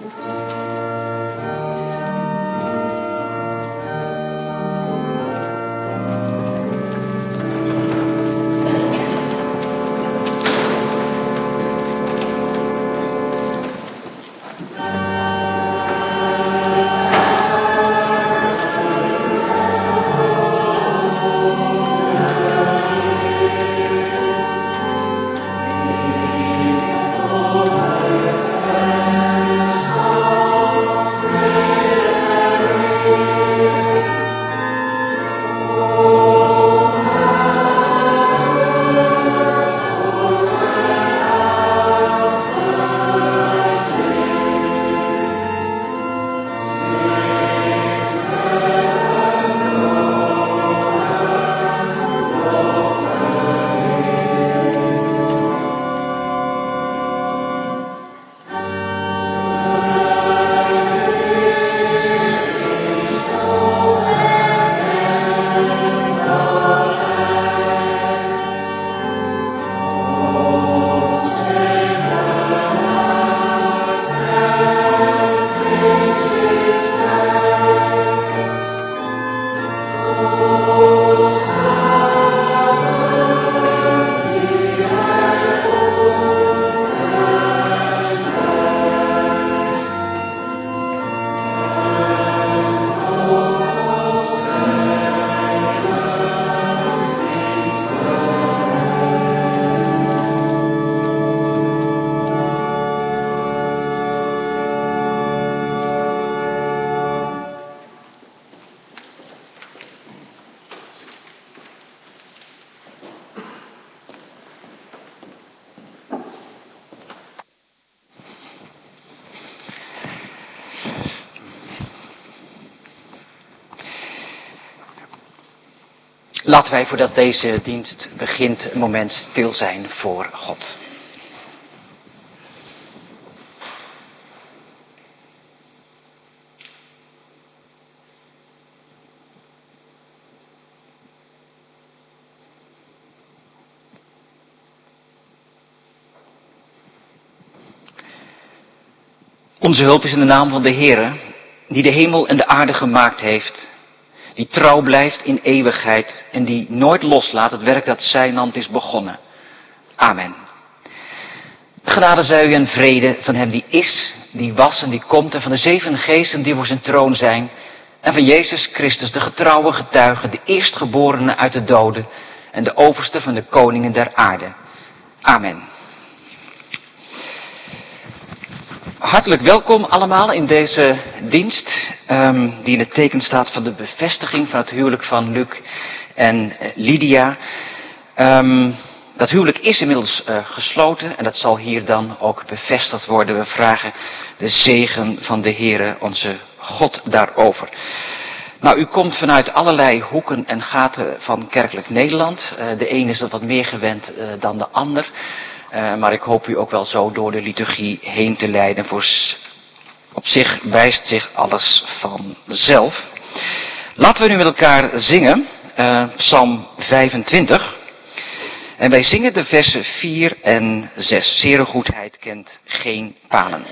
Laten wij voordat deze dienst begint een moment stil zijn voor God. Onze hulp is in de naam van de Heere, die de hemel en de aarde gemaakt heeft, die trouw blijft in eeuwigheid en die nooit loslaat het werk dat zijn hand is begonnen. Amen. Genade zij u en vrede van hem die is, die was en die komt en van de 7 geesten die voor zijn troon zijn en van Jezus Christus, de getrouwe getuige, de eerstgeborene uit de doden en de overste van de koningen der aarde. Amen. Hartelijk welkom allemaal in deze dienst, die in het teken staat van de bevestiging van het huwelijk van Luc en Lydia. Dat huwelijk is inmiddels gesloten en dat zal hier dan ook bevestigd worden. We vragen de zegen van de Heere, onze God, daarover. Nou, u komt vanuit allerlei hoeken en gaten van kerkelijk Nederland. De een is dat wat meer gewend dan de ander. Maar ik hoop u ook wel zo door de liturgie heen te leiden. Op zich wijst zich alles vanzelf. Laten we nu met elkaar zingen, Psalm 25. En wij zingen de versen 4 en 6. Zere goedheid kent geen palen.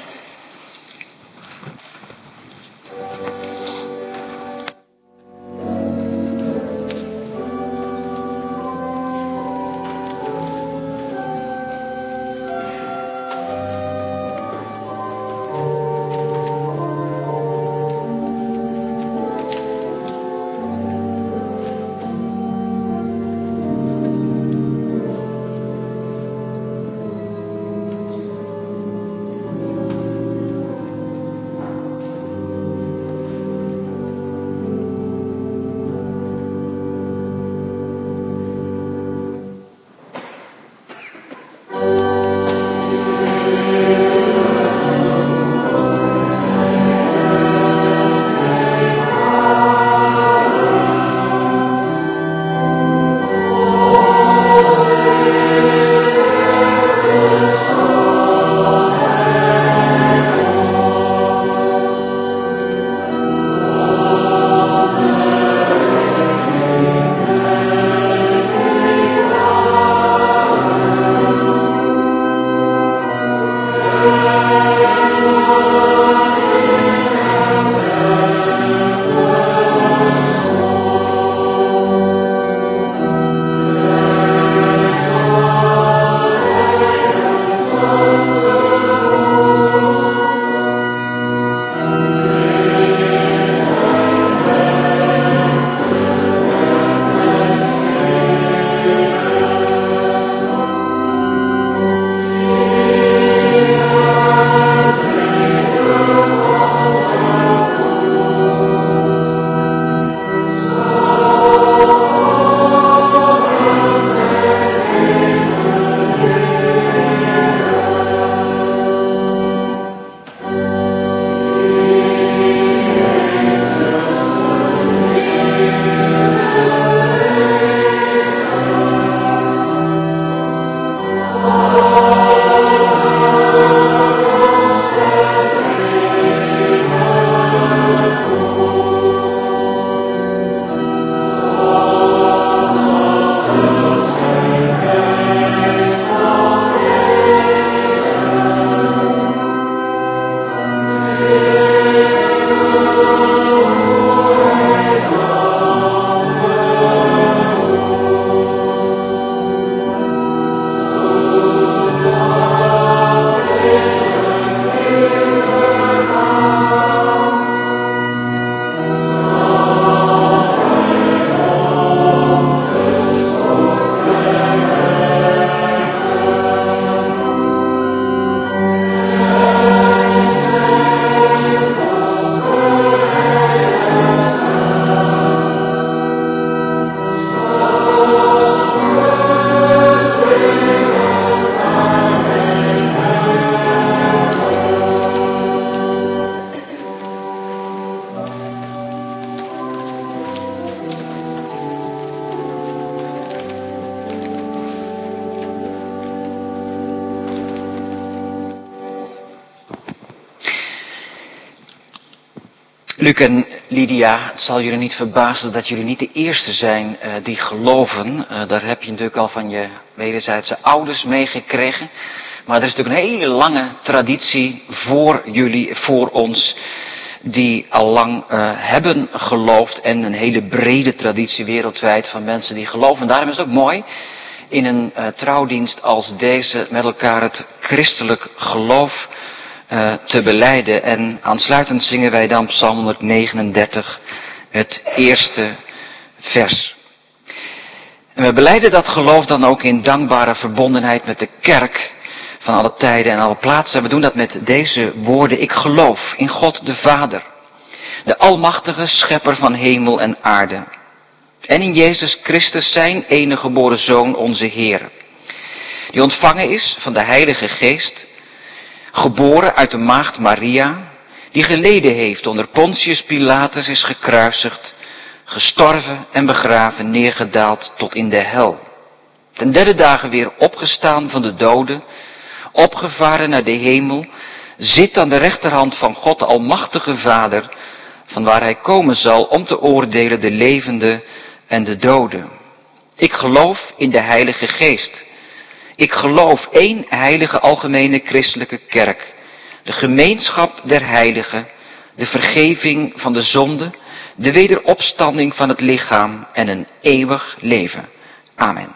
Luc en Lydia, het zal jullie niet verbazen dat jullie niet de eerste zijn die geloven. Daar heb je natuurlijk al van je wederzijdse ouders meegekregen. Maar er is natuurlijk een hele lange traditie voor jullie, voor ons, die al lang hebben geloofd. En een hele brede traditie wereldwijd van mensen die geloven. En daarom is het ook mooi in een trouwdienst als deze met elkaar het christelijk geloof te belijden. En aansluitend zingen wij dan Psalm 139, het eerste vers. En we belijden dat geloof dan ook in dankbare verbondenheid met de kerk van alle tijden en alle plaatsen. En we doen dat met deze woorden: ik geloof in God de Vader, de almachtige schepper van hemel en aarde. En in Jezus Christus, zijn enige geboren Zoon, onze Heer, die ontvangen is van de Heilige Geest, geboren uit de maagd Maria, die geleden heeft onder Pontius Pilatus, is gekruisigd, gestorven en begraven, neergedaald tot in de hel. Ten derde dagen weer opgestaan van de doden, opgevaren naar de hemel, zit aan de rechterhand van God de almachtige Vader, van waar hij komen zal om te oordelen de levenden en de doden. Ik geloof in de Heilige Geest. Ik geloof één heilige algemene christelijke kerk, de gemeenschap der heiligen, de vergeving van de zonde, de wederopstanding van het lichaam en een eeuwig leven. Amen.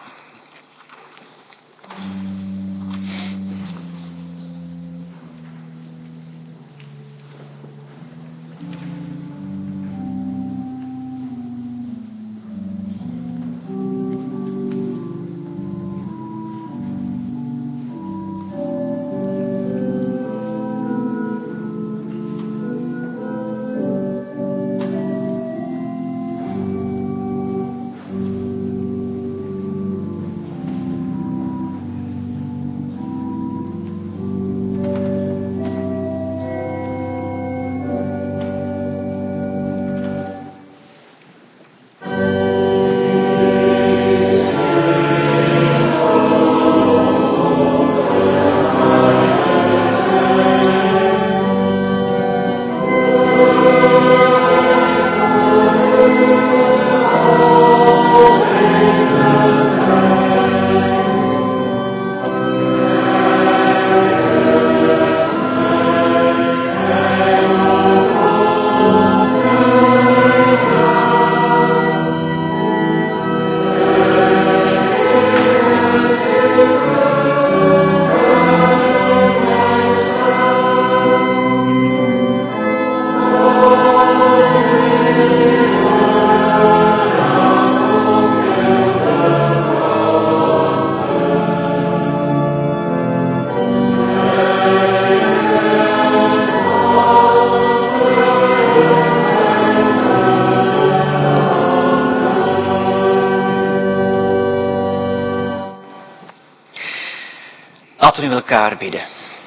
Laten we met elkaar bidden.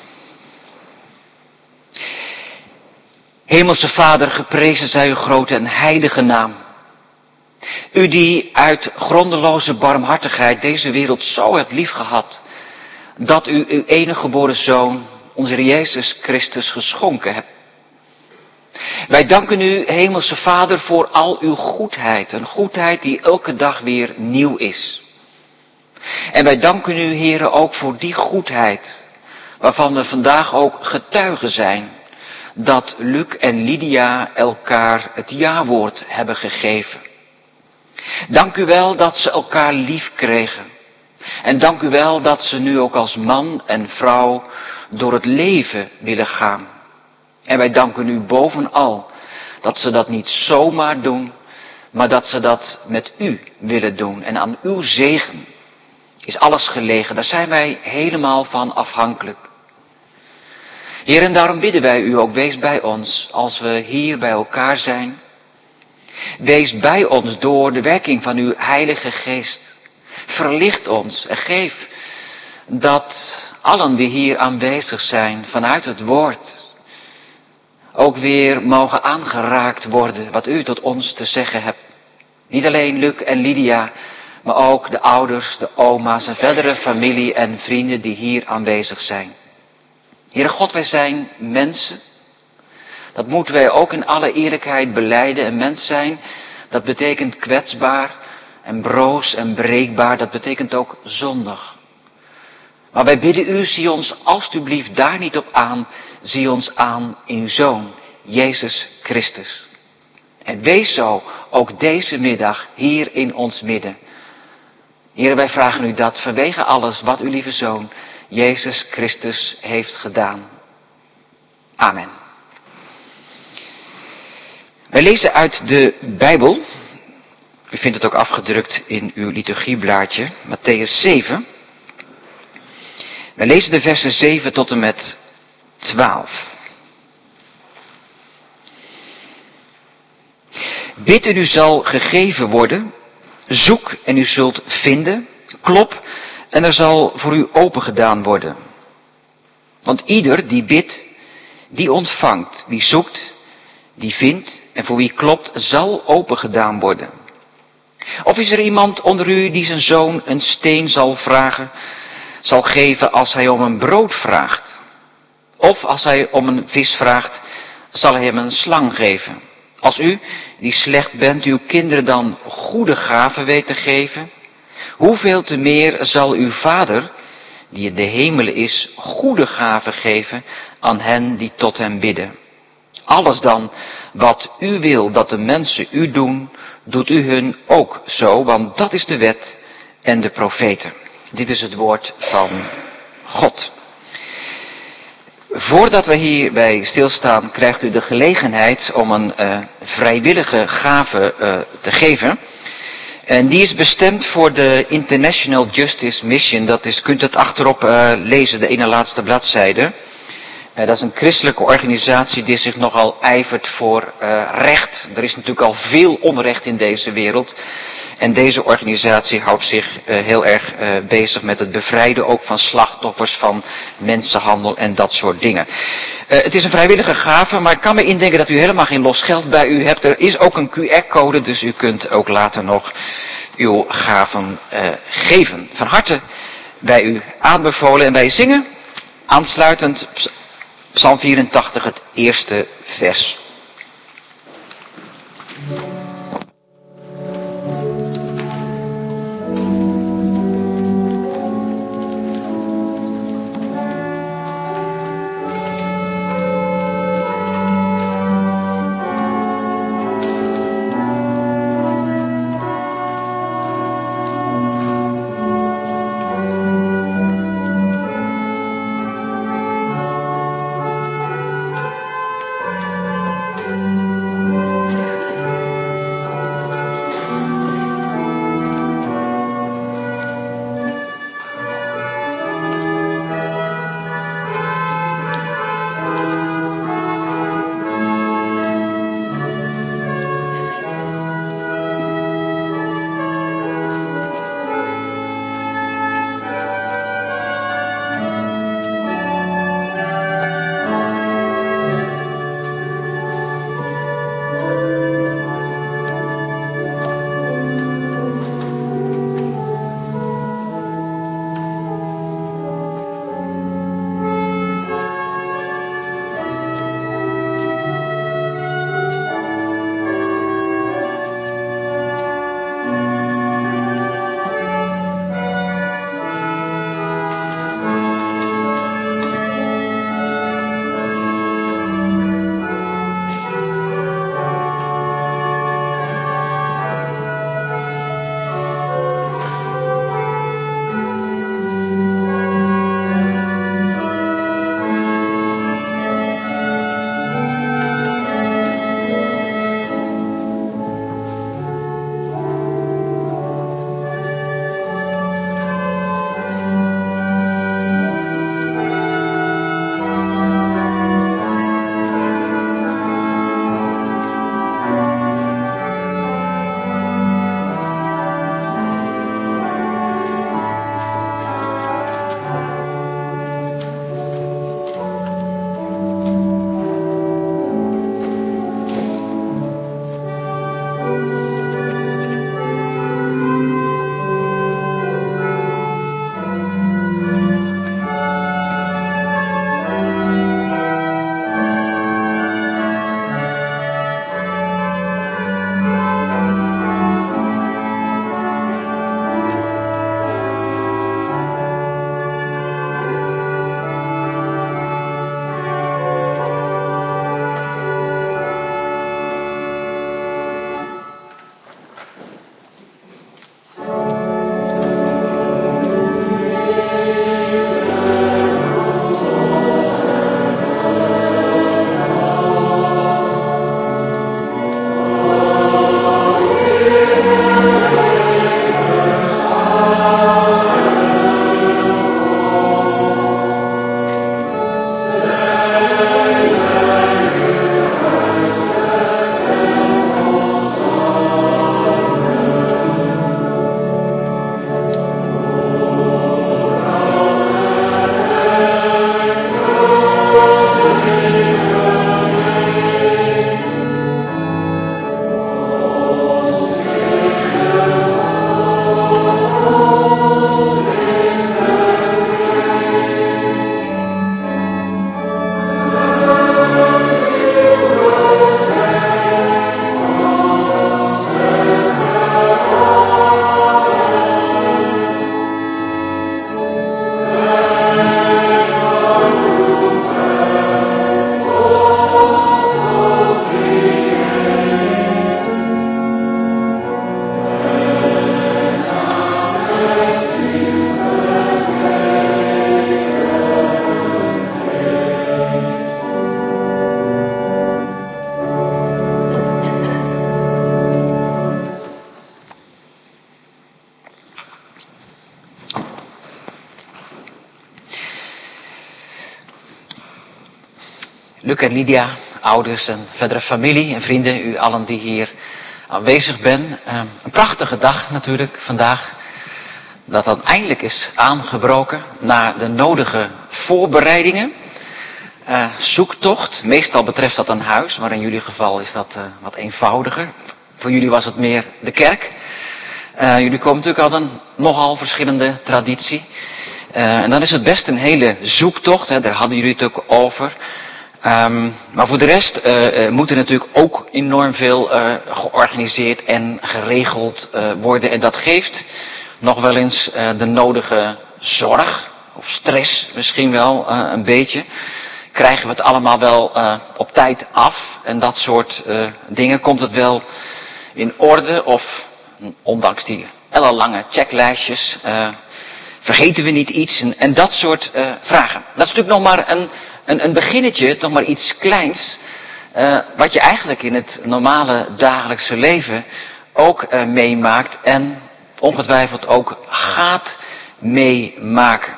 Hemelse Vader, geprezen zij uw grote en heilige naam. U die uit grondeloze barmhartigheid deze wereld zo hebt liefgehad, dat u uw enige geboren Zoon, onze Heer Jezus Christus, geschonken hebt. Wij danken u, Hemelse Vader, voor al uw goedheid. Een goedheid die elke dag weer nieuw is. En wij danken u, Heere, ook voor die goedheid, waarvan we vandaag ook getuigen zijn, dat Luc en Lydia elkaar het jawoord hebben gegeven. Dank u wel dat ze elkaar lief kregen. En dank u wel dat ze nu ook als man en vrouw door het leven willen gaan. En wij danken u bovenal dat ze dat niet zomaar doen, maar dat ze dat met u willen doen. En aan uw zegen is alles gelegen. Daar zijn wij helemaal van afhankelijk. Heer, en daarom bidden wij u ook, wees bij ons als we hier bij elkaar zijn. Wees bij ons door de werking van uw Heilige Geest. Verlicht ons en geef dat allen die hier aanwezig zijn vanuit het woord ook weer mogen aangeraakt worden wat u tot ons te zeggen hebt. Niet alleen Luc en Lydia, maar ook de ouders, de oma's en verdere familie en vrienden die hier aanwezig zijn. Heere God, wij zijn mensen, Dat moeten wij ook in alle eerlijkheid belijden. En mens zijn, dat betekent kwetsbaar en broos en breekbaar. Dat betekent ook zondig. Maar wij bidden u, zie ons alstublieft daar niet op aan. Zie ons aan in uw Zoon, Jezus Christus. En wees zo ook deze middag hier in ons midden. Heer, wij vragen u dat vanwege alles wat uw lieve Zoon, Jezus Christus, heeft gedaan. Amen. Wij lezen uit de Bijbel. U vindt het ook afgedrukt in uw liturgieblaadje, Mattheüs 7. Wij lezen de versen 7 tot en met 12. Bid en u zal gegeven worden, zoek en u zult vinden, klop en er zal voor u opengedaan worden. Want ieder die bidt, die ontvangt, wie zoekt, die vindt en voor wie klopt, zal opengedaan worden. Of is er iemand onder u die zijn zoon een steen zal geven als hij om een brood vraagt? Of als hij om een vis vraagt, zal hij hem een slang geven? Als u, die slecht bent, uw kinderen dan goede gaven weet te geven, hoeveel te meer zal uw Vader, die in de hemelen is, goede gaven geven aan hen die tot hem bidden. Alles dan wat u wil dat de mensen u doen, doet u hun ook zo, want dat is de wet en de profeten. Dit is het woord van God. Voordat we hierbij stilstaan, krijgt u de gelegenheid om een vrijwillige gave te geven. En die is bestemd voor de International Justice Mission. Dat is, kunt u het achterop lezen, de ene laatste bladzijde. Dat is een christelijke organisatie die zich nogal ijvert voor recht. Er is natuurlijk al veel onrecht in deze wereld. En deze organisatie houdt zich heel erg bezig met het bevrijden ook van slachtoffers van mensenhandel en dat soort dingen. Het is een vrijwillige gave, maar ik kan me indenken dat u helemaal geen los geld bij u hebt. Er is ook een QR-code, dus u kunt ook later nog uw gaven geven. Van harte bij u aanbevolen en wij zingen aansluitend Psalm 84, het eerste vers. Luc en Lydia, ouders en verdere familie en vrienden, u allen die hier aanwezig bent. Een prachtige dag natuurlijk vandaag, dat dan eindelijk is aangebroken na de nodige voorbereidingen. Zoektocht, meestal betreft dat een huis, maar in jullie geval is dat wat eenvoudiger. Voor jullie was het meer de kerk. Jullie komen natuurlijk uit een nogal verschillende traditie. En dan is het best een hele zoektocht, hè, daar hadden jullie het ook over. Maar voor de rest moet er natuurlijk ook enorm veel georganiseerd en geregeld worden. En dat geeft nog wel eens de nodige zorg, of stress misschien wel een beetje. Krijgen we het allemaal wel op tijd af en dat soort dingen? Komt het wel in orde of ondanks die ellenlange checklijstjes vergeten we niet iets en dat soort vragen. Dat is natuurlijk nog maar een beginnetje, nog maar iets kleins, wat je eigenlijk in het normale dagelijkse leven ook meemaakt en ongetwijfeld ook gaat meemaken.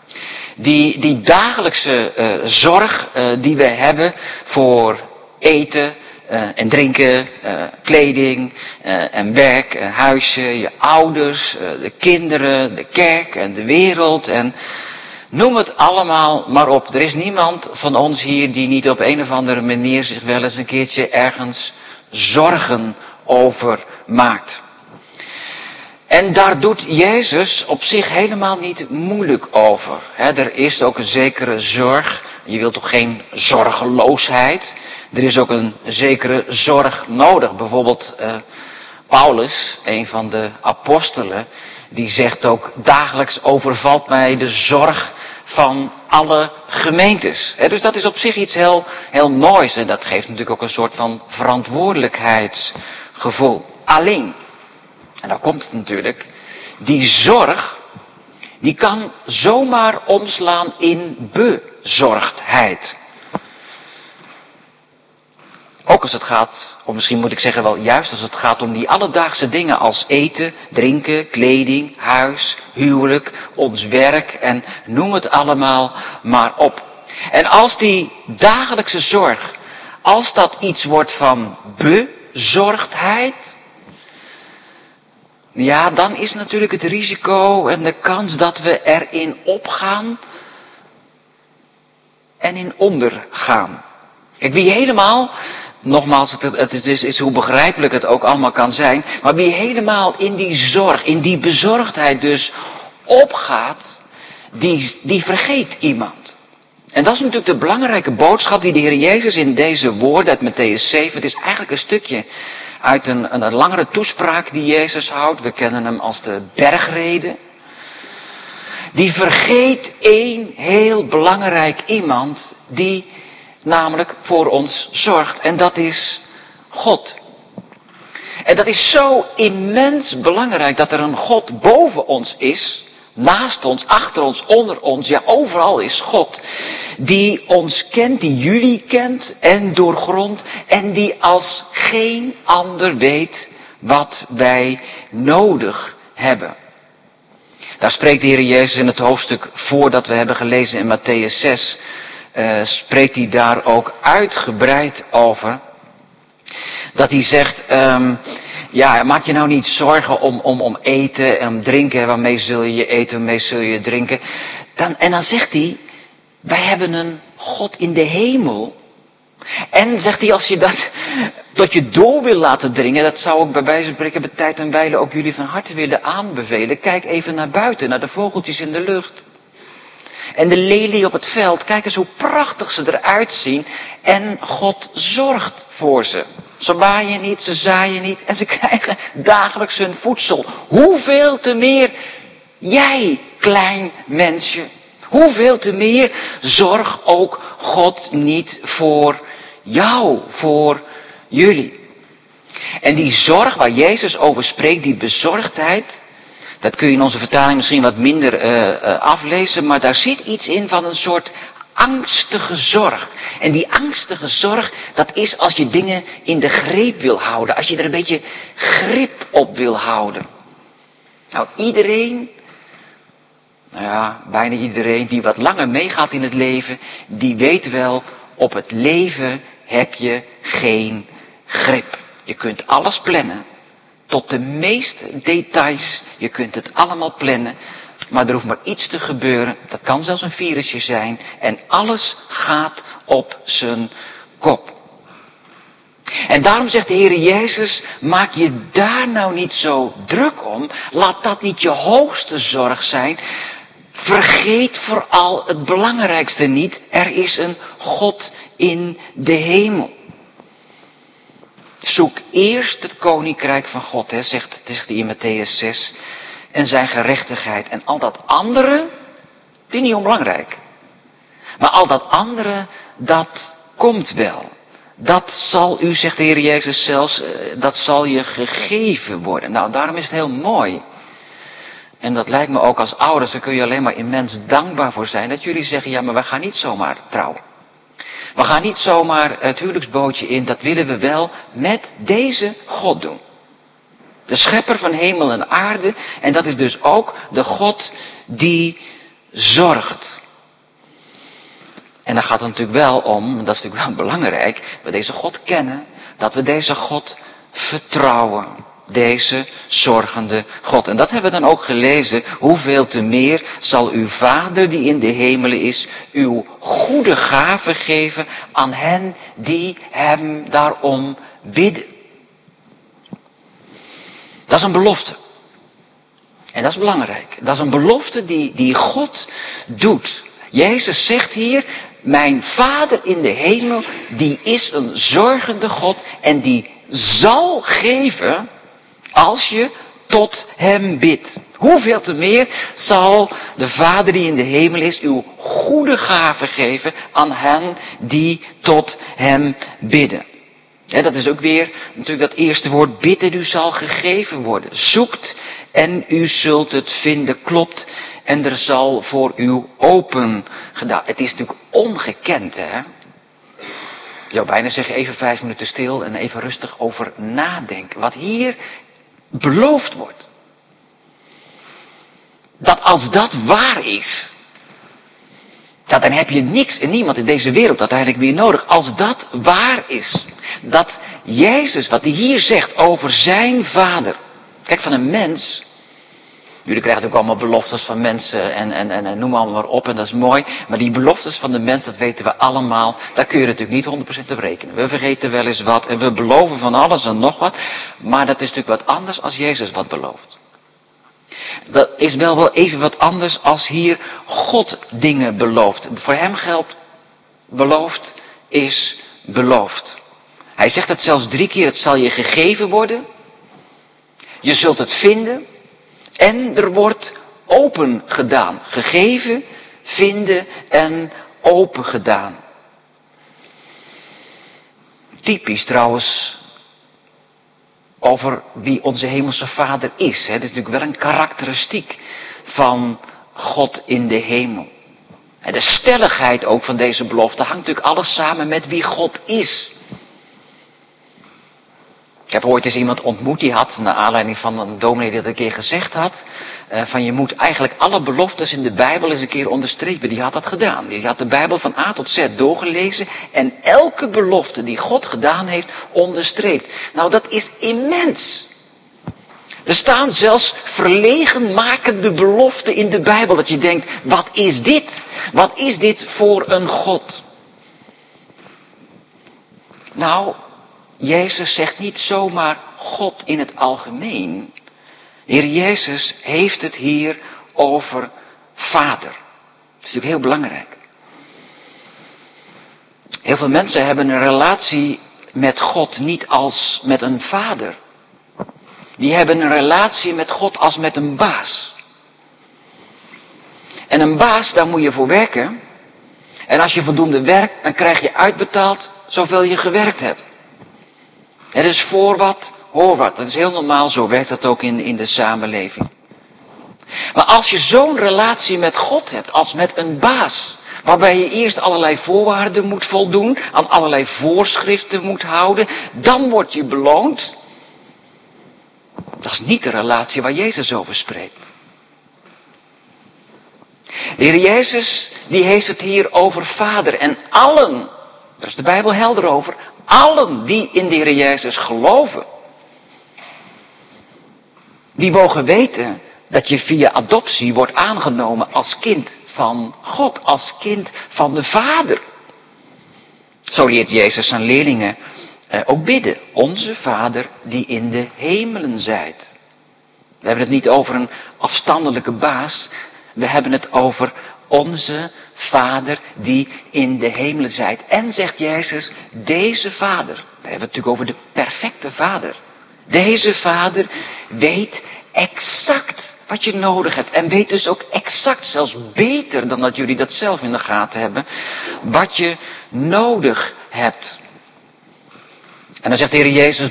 Die dagelijkse zorg die we hebben voor eten en drinken, kleding en werk, huisje, je ouders, de kinderen, de kerk en de wereld en noem het allemaal maar op. Er is niemand van ons hier die niet op een of andere manier zich wel eens een keertje ergens zorgen over maakt. En daar doet Jezus op zich helemaal niet moeilijk over. Er is ook een zekere zorg. Je wilt toch geen zorgeloosheid? Er is ook een zekere zorg nodig. Bijvoorbeeld Paulus, een van de apostelen, die zegt ook: dagelijks overvalt mij de zorg van alle gemeentes. Dus dat is op zich iets heel moois. En dat geeft natuurlijk ook een soort van verantwoordelijkheidsgevoel. Alleen, en dan komt het natuurlijk, die zorg, die kan zomaar omslaan in bezorgdheid. Ook als het gaat, of misschien moet ik zeggen wel juist als het gaat om die alledaagse dingen als eten, drinken, kleding, huis, huwelijk, ons werk en noem het allemaal maar op. En als die dagelijkse zorg, als dat iets wordt van bezorgdheid, ja, dan is natuurlijk het risico en de kans dat we erin opgaan en in ondergaan. Kijk, wie helemaal, nogmaals, het is hoe begrijpelijk het ook allemaal kan zijn, maar wie helemaal in die zorg, in die bezorgdheid dus opgaat, die vergeet iemand. En dat is natuurlijk de belangrijke boodschap die de Heer Jezus in deze woorden uit Mattheüs 7, het is eigenlijk een stukje uit een langere toespraak die Jezus houdt. We kennen hem als de bergrede. Die vergeet één heel belangrijk iemand die namelijk voor ons zorgt. En dat is God. En dat is zo immens belangrijk dat er een God boven ons is. Naast ons, achter ons, onder ons, ja overal is God. Die ons kent, die jullie kent en doorgrondt. En die als geen ander weet wat wij nodig hebben. Daar spreekt de Heer Jezus in het hoofdstuk voordat we hebben gelezen in Mattheüs 6. Spreekt hij daar ook uitgebreid over. Dat hij zegt, ja, maak je nou niet zorgen om eten en om drinken. Waarmee zul je eten, waarmee zul je drinken. En dan zegt hij, wij hebben een God in de hemel. En zegt hij, als je dat tot je door wil laten dringen, dat zou ik bij wijze van spreken bij tijd en wijle ook jullie van harte willen aanbevelen. Kijk even naar buiten, naar de vogeltjes in de lucht. En de lelie op het veld, kijk eens hoe prachtig ze eruit zien. En God zorgt voor ze. Ze maaien niet, ze zaaien niet en ze krijgen dagelijks hun voedsel. Hoeveel te meer jij, klein mensje. Hoeveel te meer zorg ook God niet voor jou, voor jullie. En die zorg waar Jezus over spreekt, die bezorgdheid, dat kun je in onze vertaling misschien wat minder aflezen, maar daar zit iets in van een soort angstige zorg. En die angstige zorg, dat is als je dingen in de greep wil houden, als je er een beetje grip op wil houden. Nou, iedereen, bijna iedereen die wat langer meegaat in het leven, die weet wel op het leven heb je geen grip. Je kunt alles plannen. Tot de meeste details. Je kunt het allemaal plannen. Maar er hoeft maar iets te gebeuren. Dat kan zelfs een virusje zijn. En alles gaat op zijn kop. En daarom zegt de Heer Jezus, maak je daar nou niet zo druk om. Laat dat niet je hoogste zorg zijn. Vergeet vooral het belangrijkste niet. Er is een God in de hemel. Zoek eerst het koninkrijk van God, zegt hij in Mattheüs 6. En zijn gerechtigheid. En al dat andere, die is niet onbelangrijk. Maar al dat andere, dat komt wel. Dat zal u, zegt de Heer Jezus zelfs, dat zal je gegeven worden. Nou, daarom is het heel mooi. En dat lijkt me ook als ouders, daar kun je alleen maar immens dankbaar voor zijn. Dat jullie zeggen, ja, maar we gaan niet zomaar trouwen. We gaan niet zomaar het huwelijksbootje in, dat willen we wel met deze God doen. De schepper van hemel en aarde. En dat is dus ook de God die zorgt. En daar gaat het natuurlijk wel om, dat is natuurlijk wel belangrijk, we deze God kennen, dat we deze God vertrouwen. Deze zorgende God. En dat hebben we dan ook gelezen. Hoeveel te meer zal uw Vader die in de hemelen is, uw goede gaven geven aan hen die hem daarom bidden. Dat is een belofte. En dat is belangrijk. Dat is een belofte die God doet. Jezus zegt hier, mijn Vader in de hemel, die is een zorgende God en die zal geven als je tot hem bidt. Hoeveel te meer zal de Vader die in de hemel is uw goede gaven geven aan hen die tot hem bidden. Dat is ook weer natuurlijk dat eerste woord, bidden u zal gegeven worden. Zoekt en u zult het vinden, klopt en er zal voor u open gedaan. Het is natuurlijk ongekend, hè. Je zou bijna zeggen, even 5 minuten stil en even rustig over nadenken. Wat hier beloofd wordt. Dat als dat waar is, dan heb je niks en niemand in deze wereld uiteindelijk meer nodig. Als dat waar is, dat Jezus, wat hij hier zegt over zijn Vader. Kijk, van een mens, jullie krijgen ook allemaal beloftes van mensen en noem allemaal maar op en dat is mooi. Maar die beloftes van de mens, dat weten we allemaal, daar kun je natuurlijk niet 100% op rekenen. We vergeten wel eens wat en we beloven van alles en nog wat. Maar dat is natuurlijk wat anders als Jezus wat belooft. Dat is wel even wat anders als hier God dingen belooft. Voor hem geldt, beloofd is beloofd. Hij zegt het zelfs 3 keer, het zal je gegeven worden. Je zult het vinden. En er wordt open gedaan. Gegeven, vinden en open gedaan. Typisch trouwens over wie onze hemelse Vader is. Het is natuurlijk wel een karakteristiek van God in de hemel. En de stelligheid ook van deze belofte hangt natuurlijk alles samen met wie God is. Ik heb ooit eens iemand ontmoet die had, naar aanleiding van een dominee die dat een keer gezegd had, van je moet eigenlijk alle beloftes in de Bijbel eens een keer onderstrepen. Die had dat gedaan. Die had de Bijbel van A tot Z doorgelezen en elke belofte die God gedaan heeft onderstreept. Nou, dat is immens. Er staan zelfs verlegenmakende beloften in de Bijbel dat je denkt, wat is dit? Wat is dit voor een God? Nou, Jezus zegt niet zomaar God in het algemeen. Heer Jezus heeft het hier over Vader. Dat is natuurlijk heel belangrijk. Heel veel mensen hebben een relatie met God niet als met een vader. Die hebben een relatie met God als met een baas. En een baas, daar moet je voor werken. En als je voldoende werkt, dan krijg je uitbetaald zoveel je gewerkt hebt. Het is voor wat, hoor wat. Dat is heel normaal, zo werkt dat ook in de samenleving. Maar als je zo'n relatie met God hebt als met een baas, waarbij je eerst allerlei voorwaarden moet voldoen, aan allerlei voorschriften moet houden, dan word je beloond. Dat is niet de relatie waar Jezus over spreekt. De Heer Jezus, die heeft het hier over Vader. En allen Daar is de Bijbel helder over. Allen die in de Heer Jezus geloven, die mogen weten dat je via adoptie wordt aangenomen als kind van God, als kind van de Vader. Zo leert Jezus zijn leerlingen ook bidden. Onze Vader die in de hemelen zijt. We hebben het niet over een afstandelijke baas. We hebben het over onze Vader die in de hemelen zijt. En zegt Jezus, deze Vader, daar hebben we het natuurlijk over de perfecte Vader. Deze Vader weet exact wat je nodig hebt. En weet dus ook exact, zelfs beter dan dat jullie dat zelf in de gaten hebben, wat je nodig hebt. En dan zegt de Heer Jezus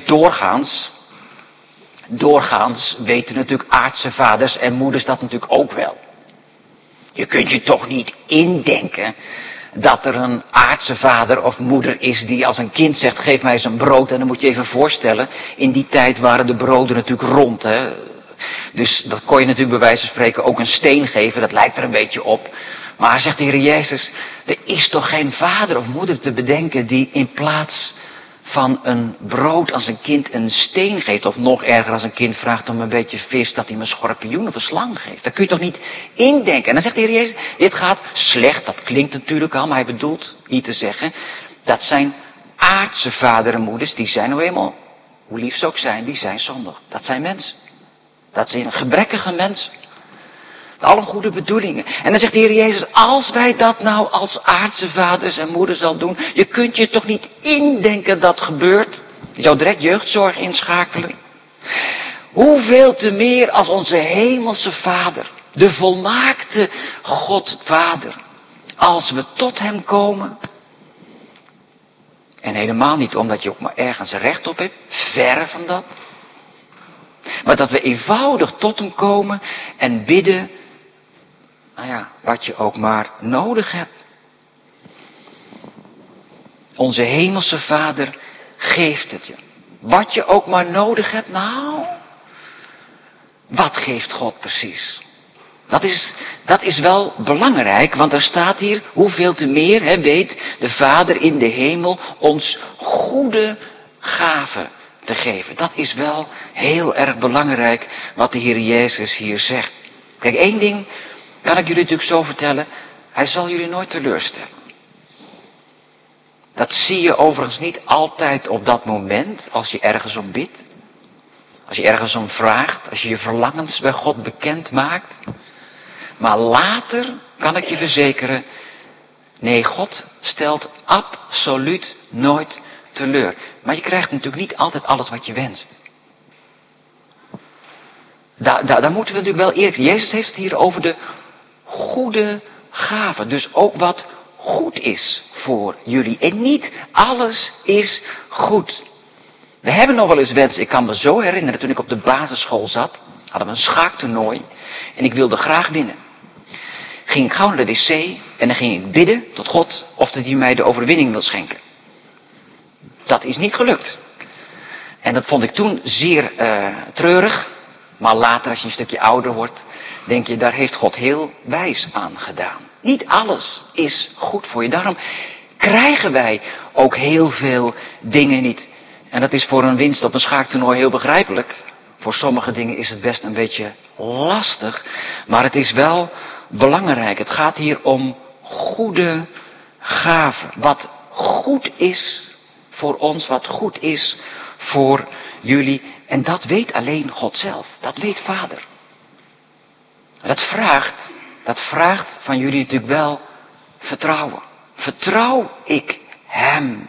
doorgaans weten natuurlijk aardse vaders en moeders dat natuurlijk ook wel. Je kunt je toch niet indenken dat er een aardse vader of moeder is die als een kind zegt, geef mij eens een brood. En dan moet je even voorstellen, in die tijd waren de broden natuurlijk rond. Hè? Dus dat kon je natuurlijk bij wijze van spreken ook een steen geven, dat lijkt er een beetje op. Maar zegt de Heer Jezus, er is toch geen vader of moeder te bedenken die in plaats van een brood als een kind een steen geeft. Of nog erger, als een kind vraagt om een beetje vis, dat hij hem een schorpioen of een slang geeft. Dat kun je toch niet indenken. En dan zegt de Heer Jezus, dit gaat slecht, dat klinkt natuurlijk al, maar hij bedoelt hier te zeggen, dat zijn aardse vader en moeders, die zijn nou eenmaal, hoe lief ze ook zijn, die zijn zondig. Dat zijn mensen. Dat zijn gebrekkige mensen. Alle goede bedoelingen. En dan zegt de Heer Jezus, als wij dat nou als aardse vaders en moeders al doen, je kunt je toch niet indenken dat gebeurt. Je zou direct jeugdzorg inschakelen. Hoeveel te meer als onze hemelse Vader, de volmaakte God Vader, als we tot hem komen. En helemaal niet omdat je ook maar ergens recht op hebt, verre van dat. Maar dat we eenvoudig tot hem komen en bidden, nou ja, wat je ook maar nodig hebt. Onze hemelse Vader geeft het je. Wat je ook maar nodig hebt, nou, wat geeft God precies? Dat is wel belangrijk, want er staat hier, hoeveel te meer, weet de Vader in de hemel ons goede gaven te geven. Dat is wel heel erg belangrijk wat de Heer Jezus hier zegt. Kijk, één ding kan ik jullie natuurlijk zo vertellen, hij zal jullie nooit teleurstellen. Dat zie je overigens niet altijd op dat moment, als je ergens om bidt. Als je ergens om vraagt, als je je verlangens bij God bekend maakt. Maar later kan ik je verzekeren, nee, God stelt absoluut nooit teleur. Maar je krijgt natuurlijk niet altijd alles wat je wenst. Daar moeten we natuurlijk wel eerlijk zijn. Jezus heeft het hier over de goede gaven. Dus ook wat goed is voor jullie. En niet alles is goed. We hebben nog wel eens wensen. Ik kan me zo herinneren, toen ik op de basisschool zat, hadden we een schaaktoernooi. En ik wilde graag winnen. Ging ik gauw naar de wc en dan ging ik bidden tot God of dat hij mij de overwinning wil schenken. Dat is niet gelukt. En dat vond ik toen zeer treurig. Maar later, als je een stukje ouder wordt, denk je, daar heeft God heel wijs aan gedaan. Niet alles is goed voor je. Daarom krijgen wij ook heel veel dingen niet. En dat is voor een winst op een schaaktoernooi heel begrijpelijk. Voor sommige dingen is het best een beetje lastig. Maar het is wel belangrijk. Het gaat hier om goede gaven. Wat goed is voor ons, wat goed is voor jullie. En dat weet alleen God zelf. Dat weet Vader. Dat vraagt van jullie natuurlijk wel vertrouwen. Vertrouw ik hem?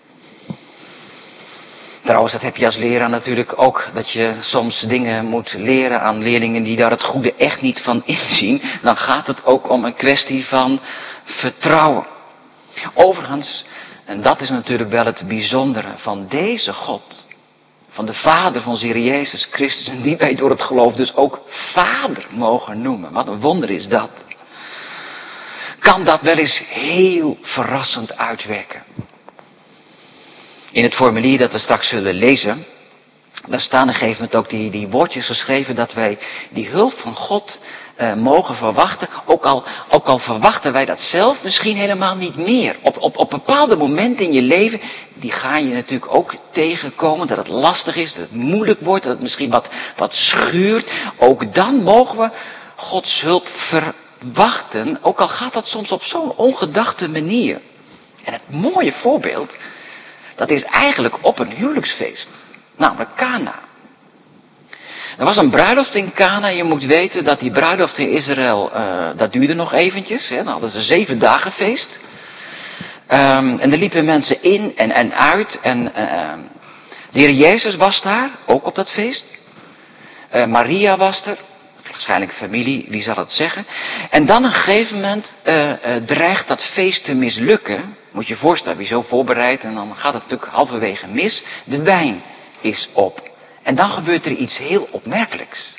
Trouwens, dat heb je als leraar natuurlijk ook, dat je soms dingen moet leren aan leerlingen die daar het goede echt niet van inzien. Dan gaat het ook om een kwestie van vertrouwen. Overigens, en dat is natuurlijk wel het bijzondere van deze God, van de Vader van onze Heer Jezus Christus, en die wij door het geloof dus ook Vader mogen noemen. Wat een wonder is dat. Kan dat wel eens heel verrassend uitwerken. In het formulier dat we straks zullen lezen, Daar staan op een gegeven moment ook die woordjes geschreven dat wij die hulp van God mogen verwachten. Ook al verwachten wij dat zelf misschien helemaal niet meer. Op bepaalde momenten in je leven, die ga je natuurlijk ook tegenkomen. Dat het lastig is, dat het moeilijk wordt, dat het misschien wat schuurt. Ook dan mogen we Gods hulp verwachten. Ook al gaat dat soms op zo'n ongedachte manier. En het mooie voorbeeld, dat is eigenlijk op een huwelijksfeest. Namelijk Kana. Er was een bruiloft in Kana. Je moet weten dat die bruiloft in Israël, dat duurde nog eventjes. Hè. Dan hadden ze 7 dagen feest. En er liepen mensen in en uit. En de Heer Jezus was daar, ook op dat feest. Maria was er. Waarschijnlijk familie, wie zal het zeggen. En dan op een gegeven moment dreigt dat feest te mislukken. Moet je je voorstellen, wie zo voorbereid en dan gaat het natuurlijk halverwege mis. De wijn is op. En dan gebeurt er iets heel opmerkelijks.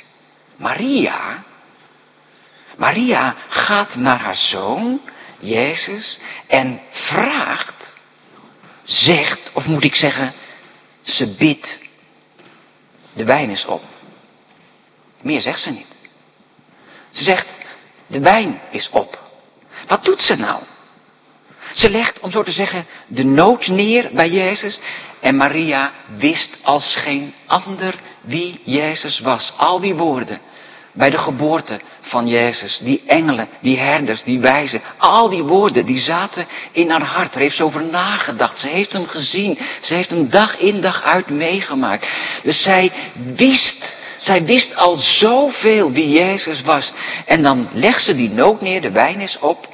Maria gaat naar haar zoon, Jezus, en vraagt, zegt, of moet ik zeggen, ze bidt, de wijn is op. Meer zegt ze niet. Ze zegt, de wijn is op. Wat doet ze nou? Ze legt, om zo te zeggen, de nood neer bij Jezus. En Maria wist als geen ander wie Jezus was. Al die woorden bij de geboorte van Jezus. Die engelen, die herders, die wijzen. Al die woorden die zaten in haar hart. Daar heeft ze over nagedacht. Ze heeft hem gezien. Ze heeft hem dag in dag uit meegemaakt. Dus zij wist al zoveel wie Jezus was. En dan legt ze die nood neer, de wijn is op.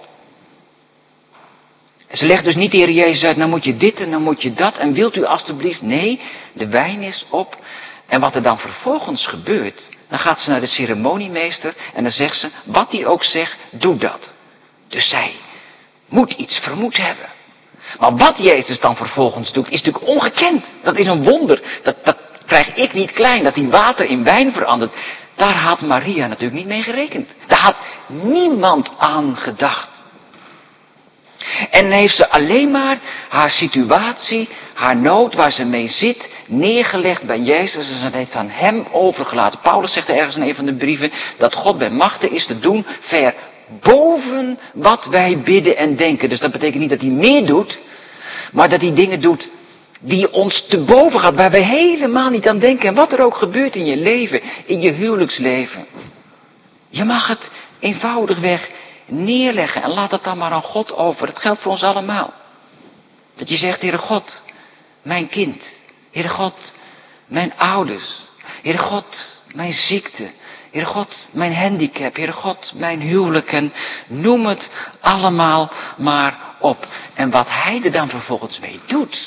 Ze legt dus niet de Heer Jezus uit, nou moet je dit en nou moet je dat. En wilt u alstublieft, nee, de wijn is op. En wat er dan vervolgens gebeurt, dan gaat ze naar de ceremoniemeester en dan zegt ze, wat hij ook zegt, doe dat. Dus zij moet iets vermoed hebben. Maar wat Jezus dan vervolgens doet, is natuurlijk ongekend. Dat is een wonder. Dat krijg ik niet klein, dat die water in wijn verandert. Daar had Maria natuurlijk niet mee gerekend. Daar had niemand aan gedacht. En heeft ze alleen maar haar situatie, haar nood waar ze mee zit, neergelegd bij Jezus en ze heeft aan hem overgelaten. Paulus zegt er ergens in een van de brieven dat God bij machten is te doen ver boven wat wij bidden en denken. Dus dat betekent niet dat hij meer doet, maar dat hij dingen doet die ons te boven gaat, waar wij helemaal niet aan denken. En wat er ook gebeurt in je leven, in je huwelijksleven. Je mag het eenvoudigweg neerleggen en laat het dan maar aan God over. Dat geldt voor ons allemaal. Dat je zegt, Heere God, mijn kind. Heere God, mijn ouders. Heere God, mijn ziekte. Heere God, mijn handicap. Heere God, mijn huwelijk. En noem het allemaal maar op. En wat hij er dan vervolgens mee doet.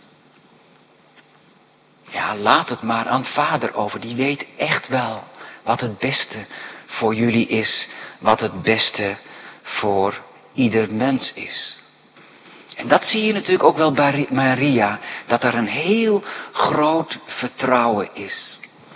Ja, laat het maar aan Vader over. Die weet echt wel wat het beste voor jullie is. Wat het beste voor ieder mens is. En dat zie je natuurlijk ook wel bij Maria. Dat er een heel groot vertrouwen is.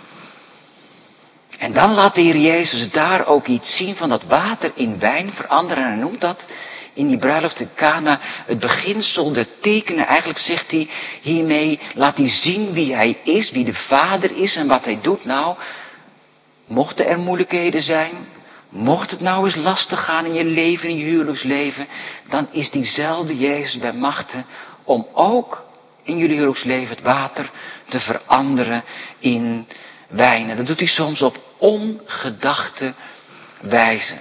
En dan laat de Heer Jezus daar ook iets zien van dat water in wijn veranderen. En hij noemt dat in die bruiloft in Kana het beginsel der tekenen. Eigenlijk zegt hij hiermee, laat hij zien wie hij is, wie de Vader is en wat hij doet. Nou, mochten er moeilijkheden zijn, mocht het nou eens lastig gaan in je leven, in je huwelijksleven, dan is diezelfde Jezus bij machten om ook in jullie huwelijksleven het water te veranderen in wijn. En dat doet hij soms op ongedachte wijze.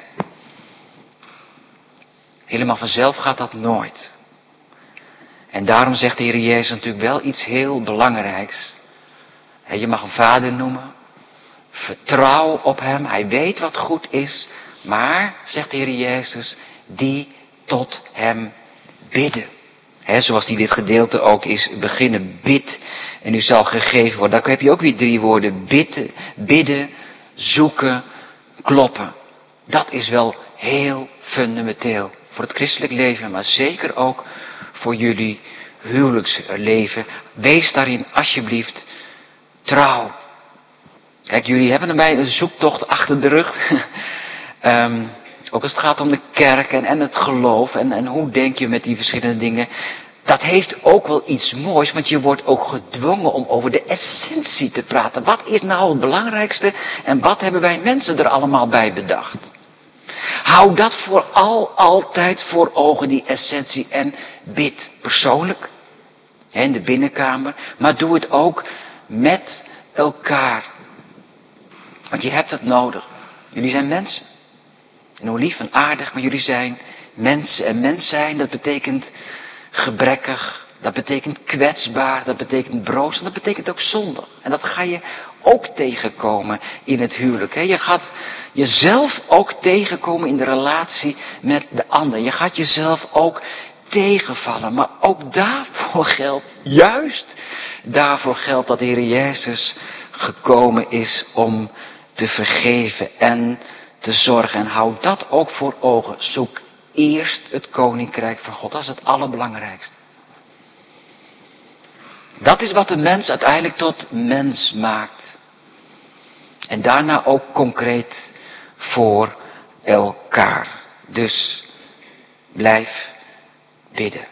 Helemaal vanzelf gaat dat nooit. En daarom zegt de Heer Jezus natuurlijk wel iets heel belangrijks. Je mag hem Vader noemen. Vertrouw op hem. Hij weet wat goed is. Maar, zegt de Heer Jezus, die tot hem bidden. Zoals die dit gedeelte ook is beginnen. Bid en u zal gegeven worden. Daar heb je ook weer 3 woorden. Bidden, zoeken, kloppen. Dat is wel heel fundamenteel. Voor het christelijk leven, maar zeker ook voor jullie huwelijksleven. Wees daarin alsjeblieft trouw. Kijk, jullie hebben erbij een zoektocht achter de rug. Ook als het gaat om de kerk en het geloof. En hoe denk je met die verschillende dingen. Dat heeft ook wel iets moois, want je wordt ook gedwongen om over de essentie te praten. Wat is nou het belangrijkste en wat hebben wij mensen er allemaal bij bedacht? Hou dat vooral altijd voor ogen, die essentie, en bid persoonlijk, in de binnenkamer, maar doe het ook met elkaar. Want je hebt het nodig. Jullie zijn mensen. En hoe lief en aardig, maar jullie zijn mensen. En mens zijn, dat betekent gebrekkig, dat betekent kwetsbaar, dat betekent broos, en dat betekent ook zondig. En dat ga je ook tegenkomen in het huwelijk. Je gaat jezelf ook tegenkomen in de relatie met de ander. Je gaat jezelf ook tegenvallen. Maar ook daarvoor geldt, juist daarvoor geldt dat de Heer Jezus gekomen is om te vergeven en te zorgen. En hou dat ook voor ogen. Zoek eerst het koninkrijk van God. Dat is het allerbelangrijkste. Dat is wat de mens uiteindelijk tot mens maakt. En daarna ook concreet voor elkaar. Dus blijf bidden.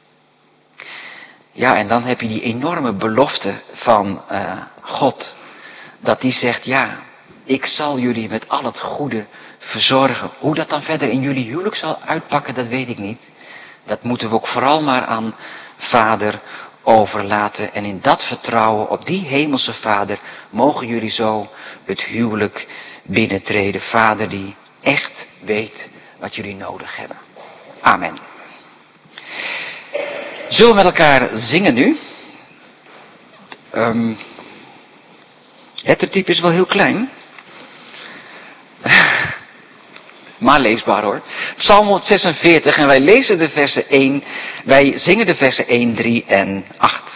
Ja, en dan heb je die enorme belofte van God. Dat die zegt, ja, ik zal jullie met al het goede verzorgen. Hoe dat dan verder in jullie huwelijk zal uitpakken, dat weet ik niet. Dat moeten we ook vooral maar aan Vader overlaten. En in dat vertrouwen op die hemelse Vader mogen jullie zo het huwelijk binnentreden. Vader die echt weet wat jullie nodig hebben. Amen. Zullen we met elkaar zingen nu? Lettertype is wel heel klein. Maar leesbaar hoor. Psalm 146 en wij lezen de versen 1. Wij zingen de versen 1, 3 en 8.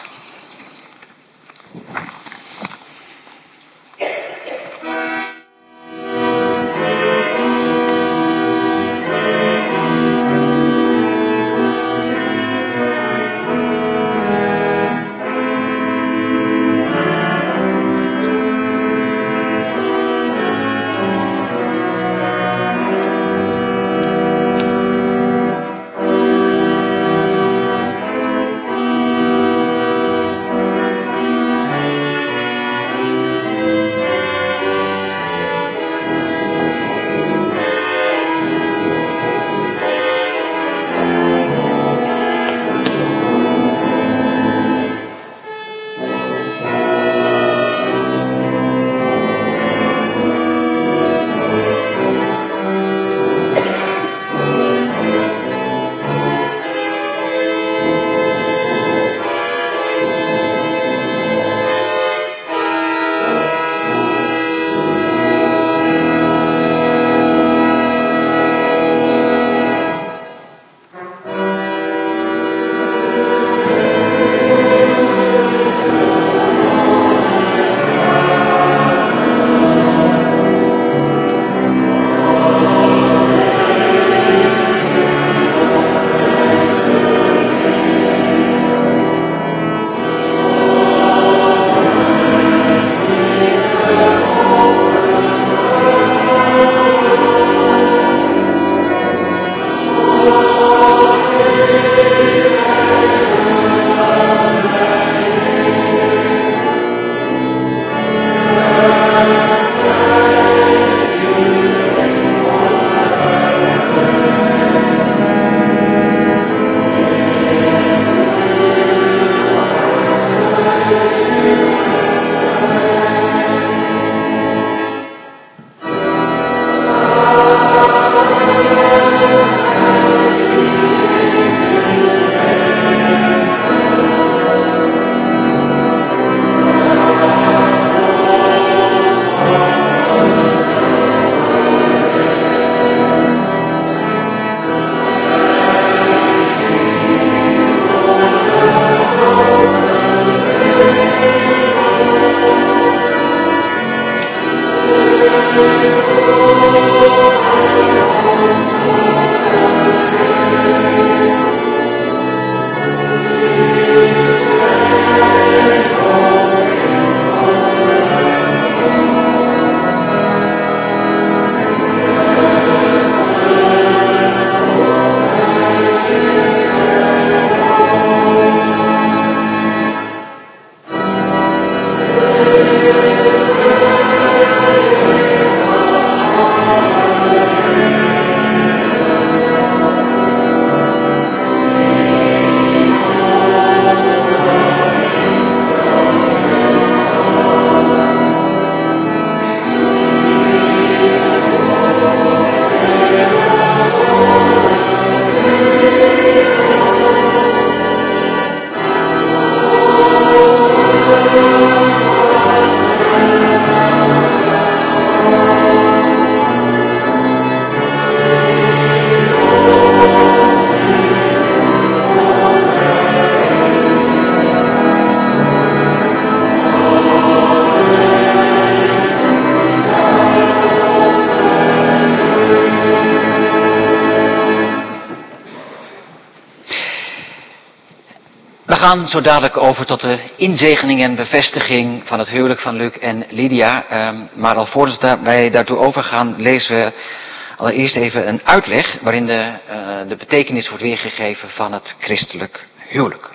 We gaan zo dadelijk over tot de inzegening en bevestiging van het huwelijk van Luc en Lydia. Maar alvorens wij daartoe overgaan, lezen we allereerst even een uitleg waarin de betekenis wordt weergegeven van het christelijk huwelijk.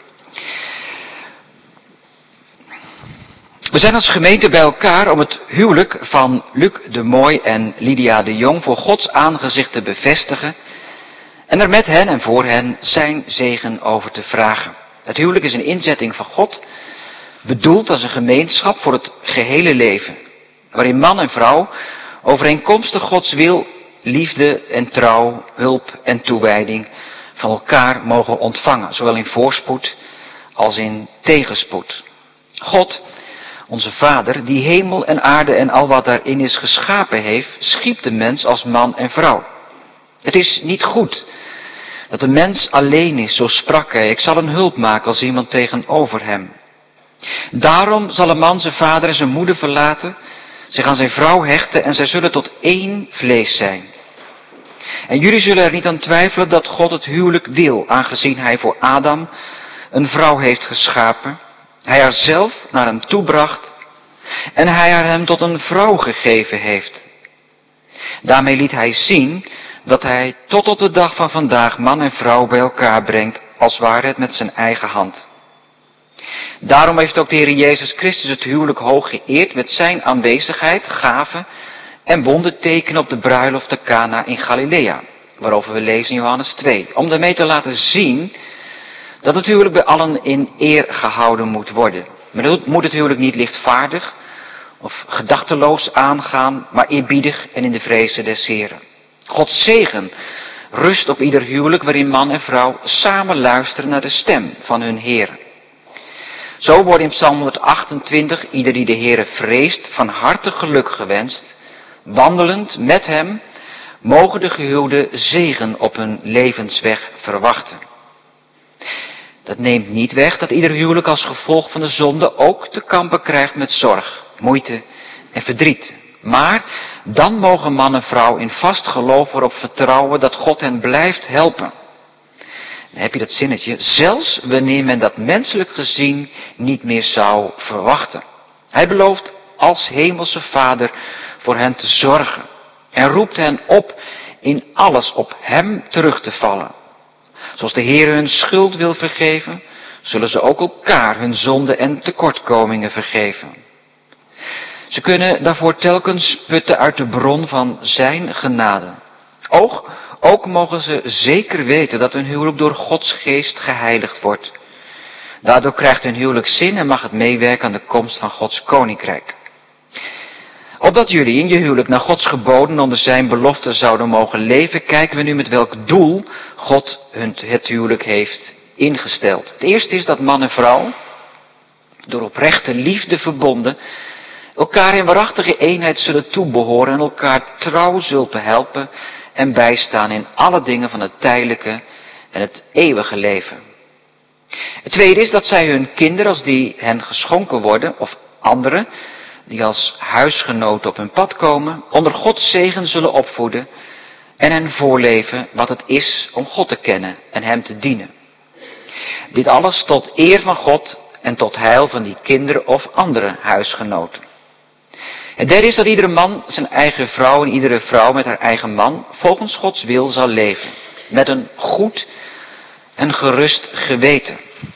We zijn als gemeente bij elkaar om het huwelijk van Luc de Mooi en Lydia de Jong voor Gods aangezicht te bevestigen en er met hen en voor hen zijn zegen over te vragen. Het huwelijk is een inzetting van God, bedoeld als een gemeenschap voor het gehele leven, waarin man en vrouw overeenkomstig Gods wil, liefde en trouw, hulp en toewijding van elkaar mogen ontvangen, zowel in voorspoed als in tegenspoed. God, onze Vader, die hemel en aarde en al wat daarin is geschapen heeft, schiep de mens als man en vrouw. Het is niet goed dat de mens alleen is, zo sprak hij. Ik zal een hulp maken als iemand tegenover hem. Daarom zal een man zijn vader en zijn moeder verlaten, zich aan zijn vrouw hechten en zij zullen tot één vlees zijn. En jullie zullen er niet aan twijfelen dat God het huwelijk wil, aangezien hij voor Adam een vrouw heeft geschapen, hij haar zelf naar hem toebracht en hij haar hem tot een vrouw gegeven heeft. Daarmee liet hij zien dat hij tot op de dag van vandaag man en vrouw bij elkaar brengt, als ware het met zijn eigen hand. Daarom heeft ook de Heer Jezus Christus het huwelijk hoog geëerd met zijn aanwezigheid, gaven en wondertekenen op de bruiloft te Cana in Galilea, waarover we lezen in Johannes 2, om daarmee te laten zien dat het huwelijk bij allen in eer gehouden moet worden. Men moet het huwelijk niet lichtvaardig of gedachteloos aangaan, maar eerbiedig en in de vreze des Heren. Gods zegen rust op ieder huwelijk waarin man en vrouw samen luisteren naar de stem van hun Heer. Zo wordt in Psalm 128 ieder die de Heere vreest van harte geluk gewenst. Wandelend met hem mogen de gehuwden zegen op hun levensweg verwachten. Dat neemt niet weg dat ieder huwelijk als gevolg van de zonde ook te kampen krijgt met zorg, moeite en verdriet. Maar dan mogen man en vrouw in vast geloof erop vertrouwen dat God hen blijft helpen. Dan heb je dat zinnetje, zelfs wanneer men dat menselijk gezien niet meer zou verwachten. Hij belooft als hemelse Vader voor hen te zorgen en roept hen op in alles op hem terug te vallen. Zoals de Heer hun schuld wil vergeven, zullen ze ook elkaar hun zonden en tekortkomingen vergeven. Ze kunnen daarvoor telkens putten uit de bron van zijn genade. Ook mogen ze zeker weten dat hun huwelijk door Gods geest geheiligd wordt. Daardoor krijgt hun huwelijk zin en mag het meewerken aan de komst van Gods koninkrijk. Opdat jullie in je huwelijk naar Gods geboden onder zijn belofte zouden mogen leven, kijken we nu met welk doel God het huwelijk heeft ingesteld. Het eerste is dat man en vrouw, door oprechte liefde verbonden, elkaar in waarachtige eenheid zullen toebehoren en elkaar trouw zullen helpen en bijstaan in alle dingen van het tijdelijke en het eeuwige leven. Het tweede is dat zij hun kinderen, als die hen geschonken worden, of anderen die als huisgenoten op hun pad komen, onder Gods zegen zullen opvoeden en hen voorleven wat het is om God te kennen en hem te dienen. Dit alles tot eer van God en tot heil van die kinderen of andere huisgenoten. Het derde is dat iedere man zijn eigen vrouw en iedere vrouw met haar eigen man volgens Gods wil zal leven. Met een goed en gerust geweten.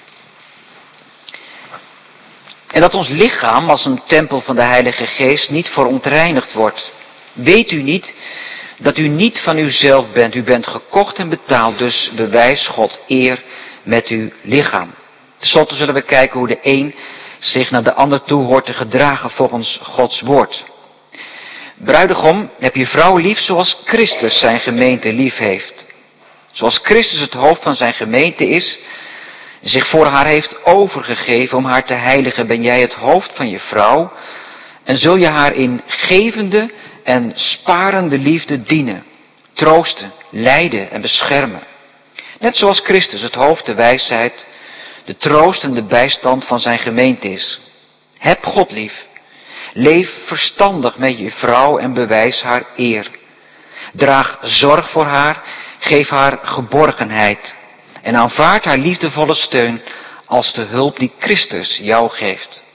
En dat ons lichaam als een tempel van de Heilige Geest niet verontreinigd wordt. Weet u niet dat u niet van uzelf bent. U bent gekocht en betaald, dus bewijs God eer met uw lichaam. Ten slotte zullen we kijken hoe de een zich naar de ander toe hoort te gedragen volgens Gods woord. Bruidegom, heb je vrouw lief zoals Christus zijn gemeente lief heeft. Zoals Christus het hoofd van zijn gemeente is zich voor haar heeft overgegeven om haar te heiligen, ben jij het hoofd van je vrouw en zul je haar in gevende en sparende liefde dienen, troosten, leiden en beschermen. Net zoals Christus het hoofd, de wijsheid, de troost en de bijstand van zijn gemeente is. Heb God lief. Leef verstandig met je vrouw en bewijs haar eer. Draag zorg voor haar, geef haar geborgenheid en aanvaard haar liefdevolle steun als de hulp die Christus jou geeft.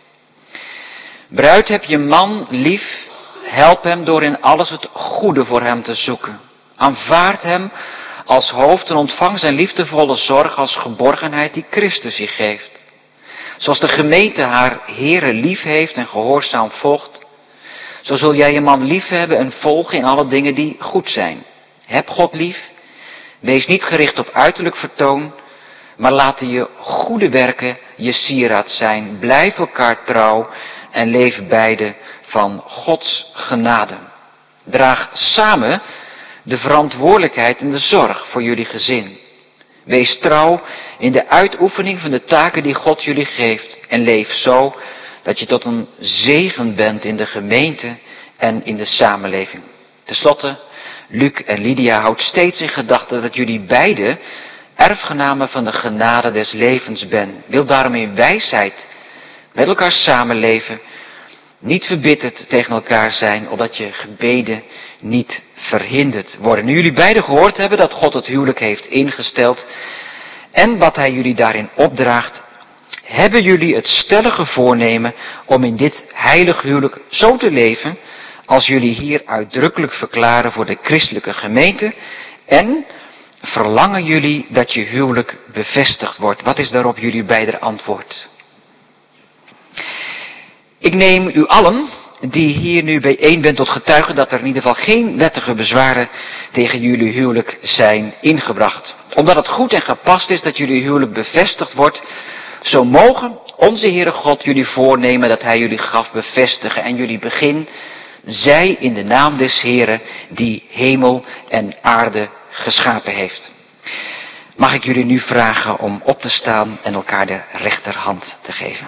Bruid, heb je man lief, help hem door in alles het goede voor hem te zoeken. Aanvaard hem als hoofd en ontvang zijn liefdevolle zorg als geborgenheid die Christus je geeft. Zoals de gemeente haar Here lief heeft en gehoorzaam volgt, zo zul jij je man lief hebben en volgen in alle dingen die goed zijn. Heb God lief, wees niet gericht op uiterlijk vertoon, maar laten je goede werken je sieraad zijn. Blijf elkaar trouw en leef beide van Gods genade. Draag samen de verantwoordelijkheid en de zorg voor jullie gezin. Wees trouw in de uitoefening van de taken die God jullie geeft en leef zo dat je tot een zegen bent in de gemeente en in de samenleving. Ten slotte, Luc en Lydia, houdt steeds in gedachten dat jullie beide erfgenamen van de genade des levens ben. Wil daarom in wijsheid met elkaar samenleven, niet verbitterd tegen elkaar zijn, opdat je gebeden niet verhinderd worden. Nu jullie beiden gehoord hebben dat God het huwelijk heeft ingesteld en wat hij jullie daarin opdraagt, hebben jullie het stellige voornemen om in dit heilige huwelijk zo te leven als jullie hier uitdrukkelijk verklaren voor de christelijke gemeente, en verlangen jullie dat je huwelijk bevestigd wordt? Wat is daarop jullie beider antwoord? Ik neem u allen die hier nu bijeen bent tot getuigen dat er in ieder geval geen wettige bezwaren tegen jullie huwelijk zijn ingebracht. Omdat het goed en gepast is dat jullie huwelijk bevestigd wordt, zo mogen onze Heere God jullie voornemen dat hij jullie gaf bevestigen en jullie begin zij in de naam des Heeren die hemel en aarde geschapen heeft. Mag ik jullie nu vragen om op te staan en elkaar de rechterhand te geven.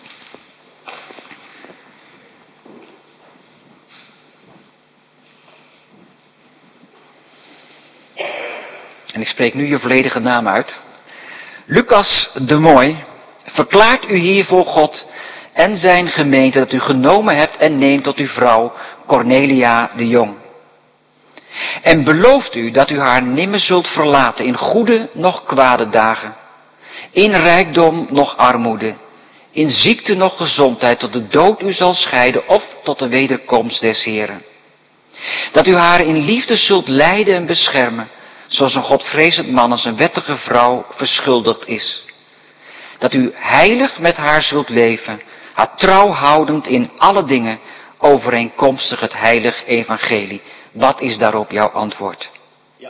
En ik spreek nu je volledige naam uit. Lucas de Mooi, verklaart u hier voor God en zijn gemeente dat u genomen hebt en neemt tot uw vrouw Cornelia de Jong. En belooft u dat u haar nimmer zult verlaten in goede noch kwade dagen, in rijkdom noch armoede, in ziekte noch gezondheid, tot de dood u zal scheiden of tot de wederkomst des Heren. Dat u haar in liefde zult leiden en beschermen, zoals een godvrezend man als een wettige vrouw verschuldigd is. Dat u heilig met haar zult leven, haar trouw houdend in alle dingen, overeenkomstig het heilig evangelie. Wat is daarop jouw antwoord? Ja.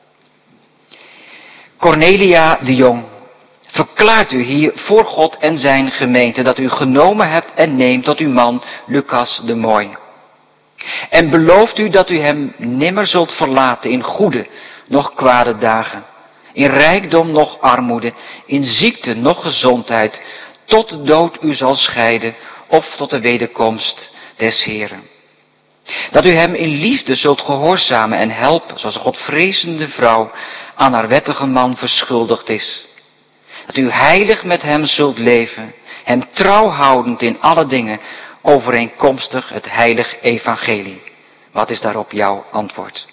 Cornelia de Jong, verklaart u hier voor God en zijn gemeente dat u genomen hebt en neemt tot uw man Lucas de Mooi. En belooft u dat u hem nimmer zult verlaten in goede, noch kwade dagen, in rijkdom noch armoede, in ziekte noch gezondheid, tot de dood u zal scheiden of tot de wederkomst des Heren. Dat u hem in liefde zult gehoorzamen en helpen, zoals een godvrezende vrouw aan haar wettige man verschuldigd is. Dat u heilig met hem zult leven, hem trouw houdend in alle dingen, overeenkomstig het heilig evangelie. Wat is daarop jouw antwoord?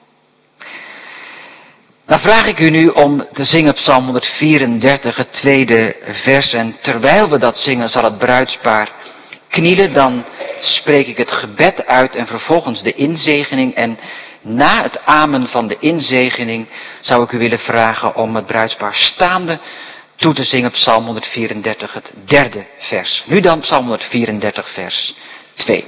Dan vraag ik u nu om te zingen Psalm 134, het tweede vers. En terwijl we dat zingen zal het bruidspaar knielen, dan spreek ik het gebed uit en vervolgens de inzegening. En na het amen van de inzegening zou ik u willen vragen om het bruidspaar staande toe te zingen Psalm 134, het derde vers. Nu dan Psalm 134, vers 2.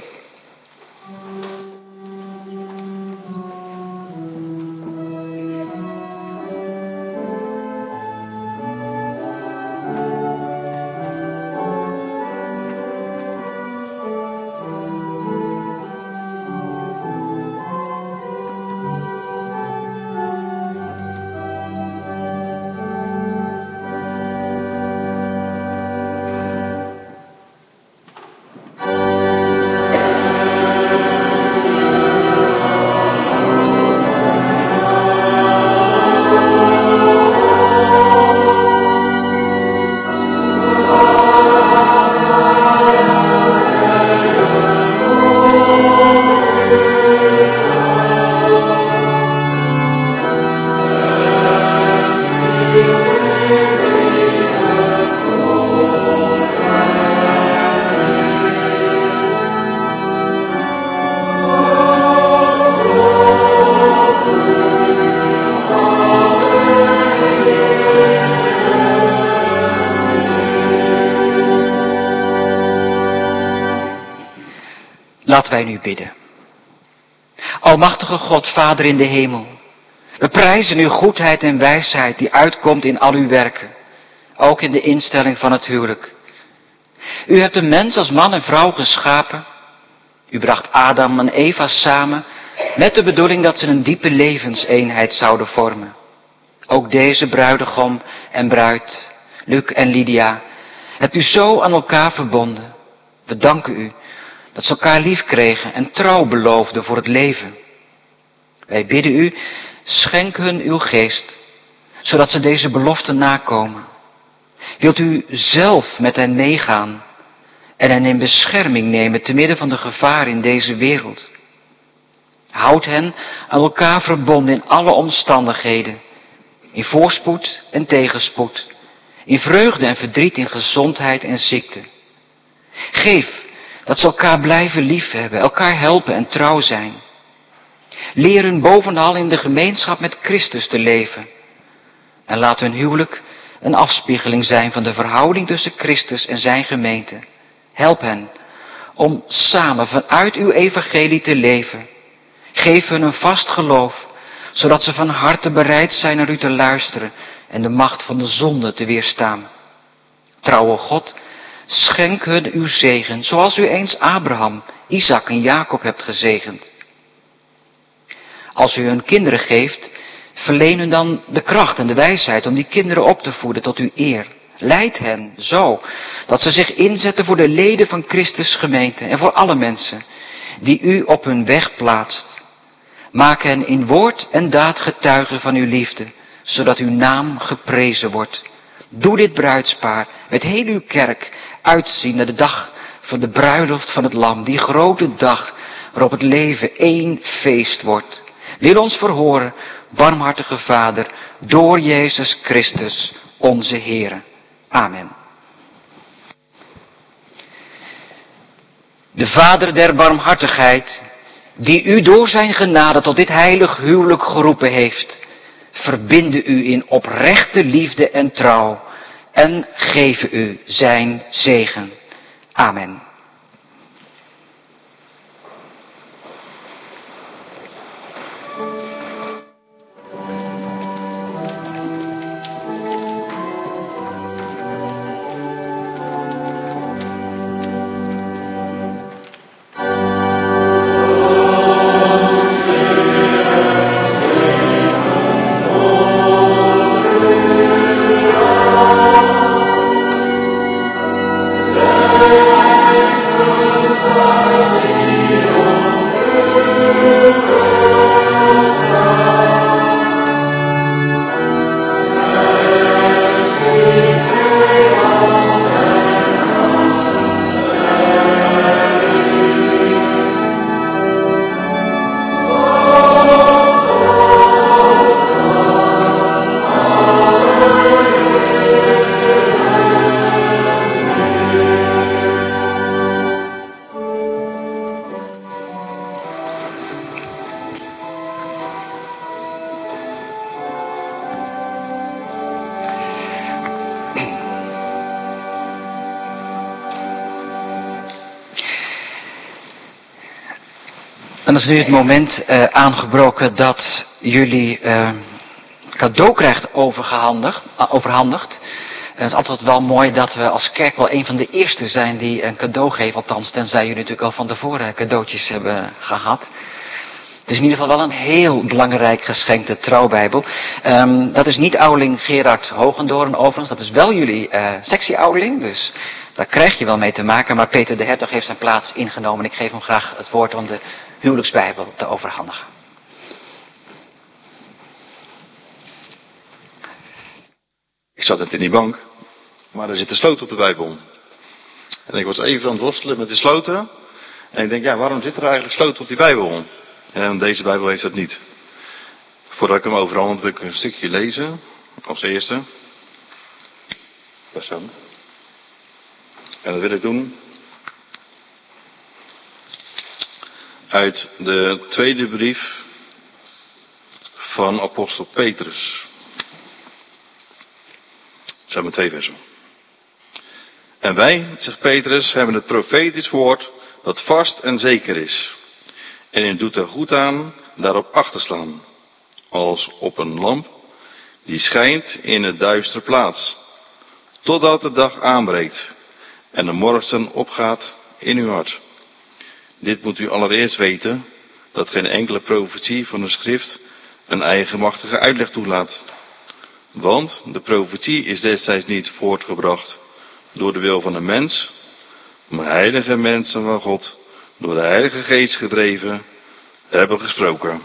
Laten wij nu bidden. Almachtige God, Vader in de hemel. We prijzen uw goedheid en wijsheid die uitkomt in al uw werken. Ook in de instelling van het huwelijk. U hebt de mens als man en vrouw geschapen. U bracht Adam en Eva samen met de bedoeling dat ze een diepe levenseenheid zouden vormen. Ook deze bruidegom en bruid, Luc en Lydia, hebt u zo aan elkaar verbonden. We danken u dat ze elkaar lief kregen en trouw beloofden voor het leven. Wij bidden u, schenk hun uw geest, zodat ze deze belofte nakomen. Wilt u zelf met hen meegaan en hen in bescherming nemen te midden van de gevaren in deze wereld. Houd hen aan elkaar verbonden in alle omstandigheden, in voorspoed en tegenspoed, in vreugde en verdriet, in gezondheid en ziekte. Geef dat ze elkaar blijven liefhebben, elkaar helpen en trouw zijn. Leer hun bovenal in de gemeenschap met Christus te leven. En laat hun huwelijk een afspiegeling zijn van de verhouding tussen Christus en zijn gemeente. Help hen om samen vanuit uw evangelie te leven. Geef hun een vast geloof, zodat ze van harte bereid zijn naar u te luisteren en de macht van de zonde te weerstaan. Trouwe God, schenk hun uw zegen, zoals u eens Abraham, Isaac en Jacob hebt gezegend. Als u hun kinderen geeft, verleen hun dan de kracht en de wijsheid om die kinderen op te voeden tot uw eer. Leid hen zo, dat ze zich inzetten voor de leden van Christus gemeente en voor alle mensen die u op hun weg plaatst. Maak hen in woord en daad getuigen van uw liefde, zodat uw naam geprezen wordt. Doe dit bruidspaar met heel uw kerk uitzien naar de dag van de bruiloft van het Lam, die grote dag waarop het leven één feest wordt. Wil ons verhoren, barmhartige Vader, door Jezus Christus, onze Heere. Amen. De Vader der barmhartigheid, die u door zijn genade tot dit heilig huwelijk geroepen heeft, verbinde u in oprechte liefde en trouw en geven u zijn zegen. Amen. Dan is nu het moment aangebroken dat jullie cadeau krijgt overhandigd. Het is altijd wel mooi dat we als kerk wel een van de eerste zijn die een cadeau geven. Althans, tenzij jullie natuurlijk al van tevoren cadeautjes hebben gehad. Het is in ieder geval wel een heel belangrijk geschenk, de Trouwbijbel. Dat is niet ouderling Gerard Hogendoorn overigens. Dat is wel jullie sectie-ouderling. Dus daar krijg je wel mee te maken. Maar Peter de Hertog heeft zijn plaats ingenomen. En ik geef hem graag het woord om de huwelijksbijbel te overhandigen. Ik zat net in die bank, maar er zit een sloot op de Bijbel. En ik was even aan het worstelen met de sloten. En ik denk, ja, waarom zit er eigenlijk sloot op die Bijbel? En deze Bijbel heeft dat niet. Voordat ik hem overhandig, wil ik een stukje lezen. Als eerste. Persoon. En dat wil ik doen uit de tweede brief van apostel Petrus. Dat zijn maar 2 versen. En wij, zegt Petrus, hebben het profetisch woord dat vast en zeker is. En het doet er goed aan daarop acht te slaan, als op een lamp die schijnt in een duistere plaats, totdat de dag aanbreekt en de morgen opgaat in uw hart. Dit moet u allereerst weten, dat geen enkele profetie van de schrift een eigenmachtige uitleg toelaat. Want de profetie is destijds niet voortgebracht door de wil van een mens, maar heilige mensen van God, door de Heilige Geest gedreven, hebben gesproken.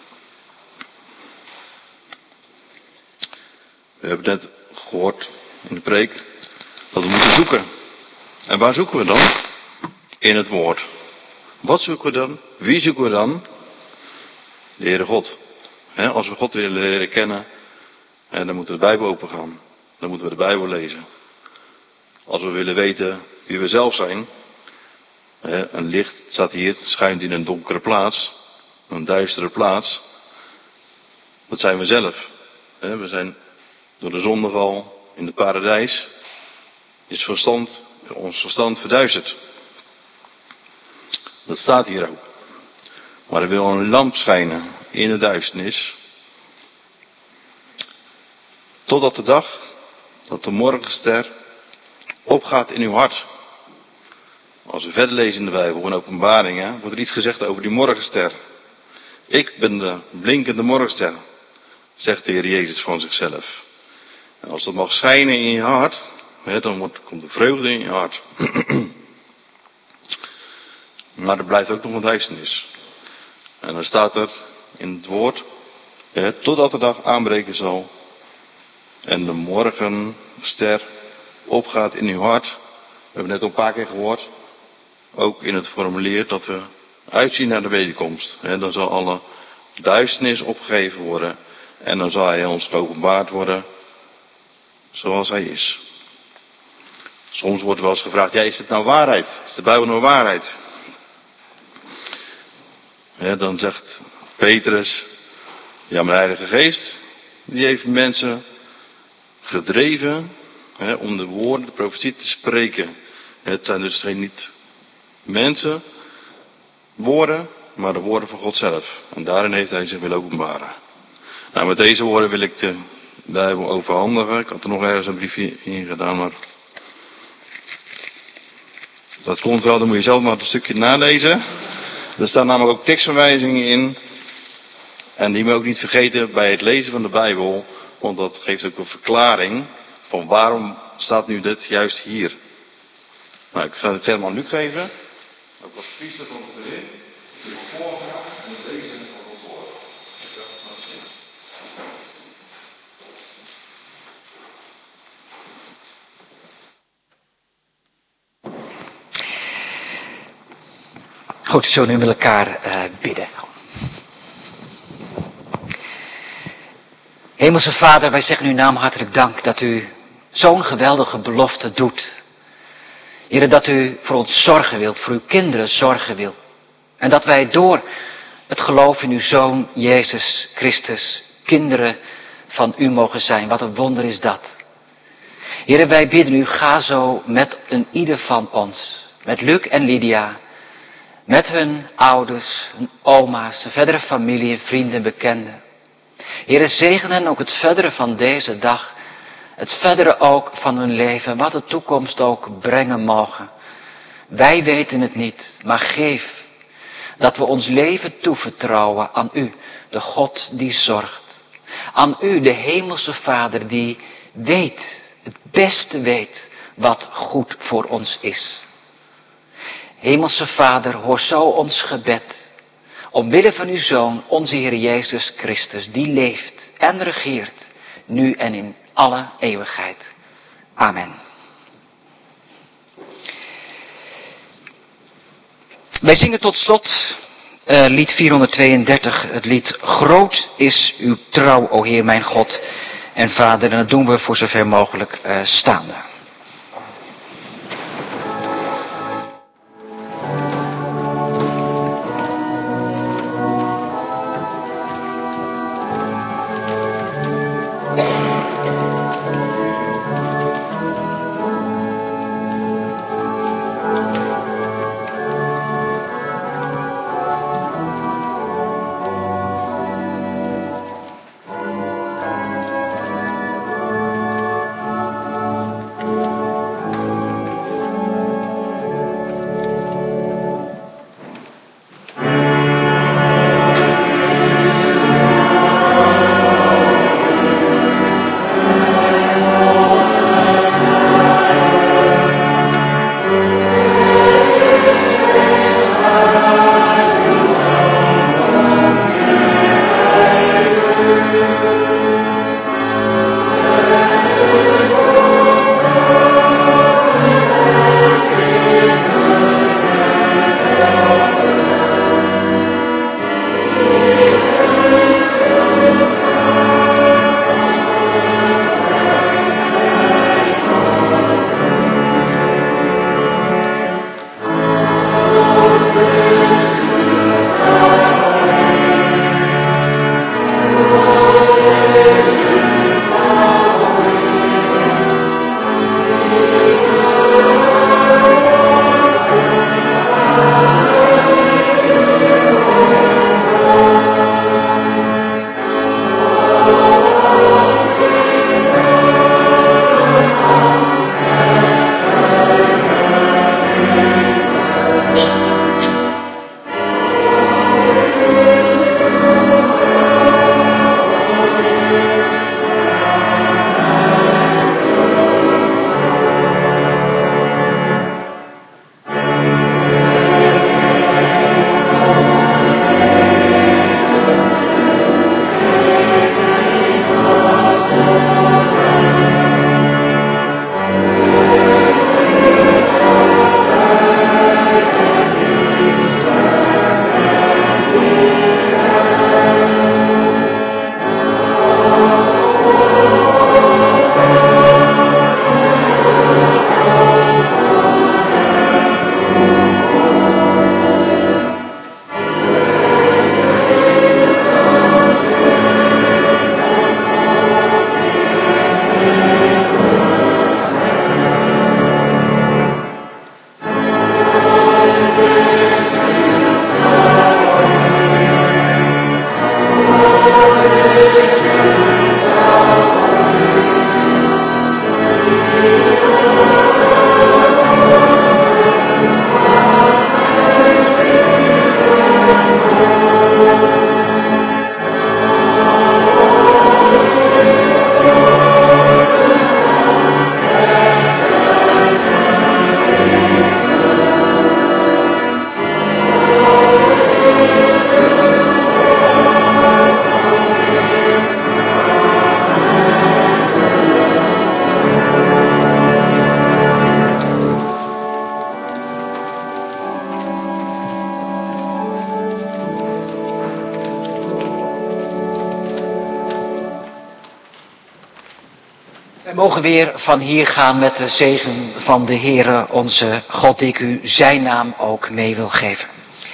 We hebben net gehoord in de preek dat we moeten zoeken. En waar zoeken we dan? In het woord. Wat zoeken we dan? Wie zoeken we dan? De Heere God. Als we God willen leren kennen, dan moeten we de Bijbel opengaan. Dan moeten we de Bijbel lezen. Als we willen weten wie we zelf zijn. Een licht staat hier, schijnt in een donkere plaats. Een duistere plaats. Dat zijn we zelf. We zijn door de zondeval in het paradijs. Is ons verstand verduisterd. Dat staat hier ook. Maar er wil een lamp schijnen in de duisternis. Totdat de dag, dat de morgenster opgaat in uw hart. Als we verder lezen in de Bijbel, in Openbaringen, wordt er iets gezegd over die morgenster. Ik ben de blinkende morgenster, zegt de Heer Jezus van zichzelf. En als dat mag schijnen in je hart, dan komt er vreugde in je hart. Maar er blijft ook nog een duisternis. En dan staat er in het woord, totdat de dag aanbreken zal en de morgenster opgaat in uw hart. We hebben net al een paar keer gehoord, ook in het formulier, dat we uitzien naar de wederkomst. Dan zal alle duisternis opgegeven worden en dan zal hij ons geopenbaard worden zoals hij is. Soms wordt wel eens gevraagd, is het nou waarheid? Is de Bijbel nou waarheid? Dan zegt Petrus, maar de Heilige Geest, die heeft mensen gedreven om de woorden, de profetie te spreken. Het zijn dus niet mensen, woorden, maar de woorden van God zelf. En daarin heeft hij zich willen openbaren. Nou, met deze woorden wil ik de Bijbel overhandigen. Ik had er nog ergens een briefje in gedaan, maar dat komt wel, dan moet je zelf maar een stukje nalezen. Er staan namelijk ook tekstverwijzingen in. En die moet je ook niet vergeten bij het lezen van de Bijbel. Want dat geeft ook een verklaring van waarom staat nu dit juist hier. Nou, ik ga het helemaal aan Luc geven. Ook als priester van het erin. Ik wil voorgaan en het lezen van het woord. Goed, zo nu met elkaar bidden. Hemelse Vader, wij zeggen uw naam hartelijk dank dat u zo'n geweldige belofte doet. Heere, dat u voor ons zorgen wilt, voor uw kinderen zorgen wilt. En dat wij door het geloof in uw Zoon, Jezus Christus, kinderen van u mogen zijn. Wat een wonder is dat. Heere, wij bidden u, ga zo met een ieder van ons. Met Luc en Lydia. Met hun ouders, hun oma's, de verdere familie en vrienden en bekenden. Heere, zegen hen ook het verdere van deze dag. Het verdere ook van hun leven. Wat de toekomst ook brengen mogen. Wij weten het niet, maar geef dat we ons leven toevertrouwen aan u, de God die zorgt. Aan u, de hemelse Vader, die weet, het beste weet, wat goed voor ons is. Hemelse Vader, hoor zo ons gebed. Omwille van uw Zoon, onze Heer Jezus Christus, die leeft en regeert, nu en in alle eeuwigheid. Amen. Wij zingen tot slot lied 432, het lied Groot is uw trouw, o Heer mijn God en Vader. En dat doen we voor zover mogelijk staande. mogen weer van hier gaan met de zegen van de Heere onze God, die ik u zijn naam ook mee wil geven.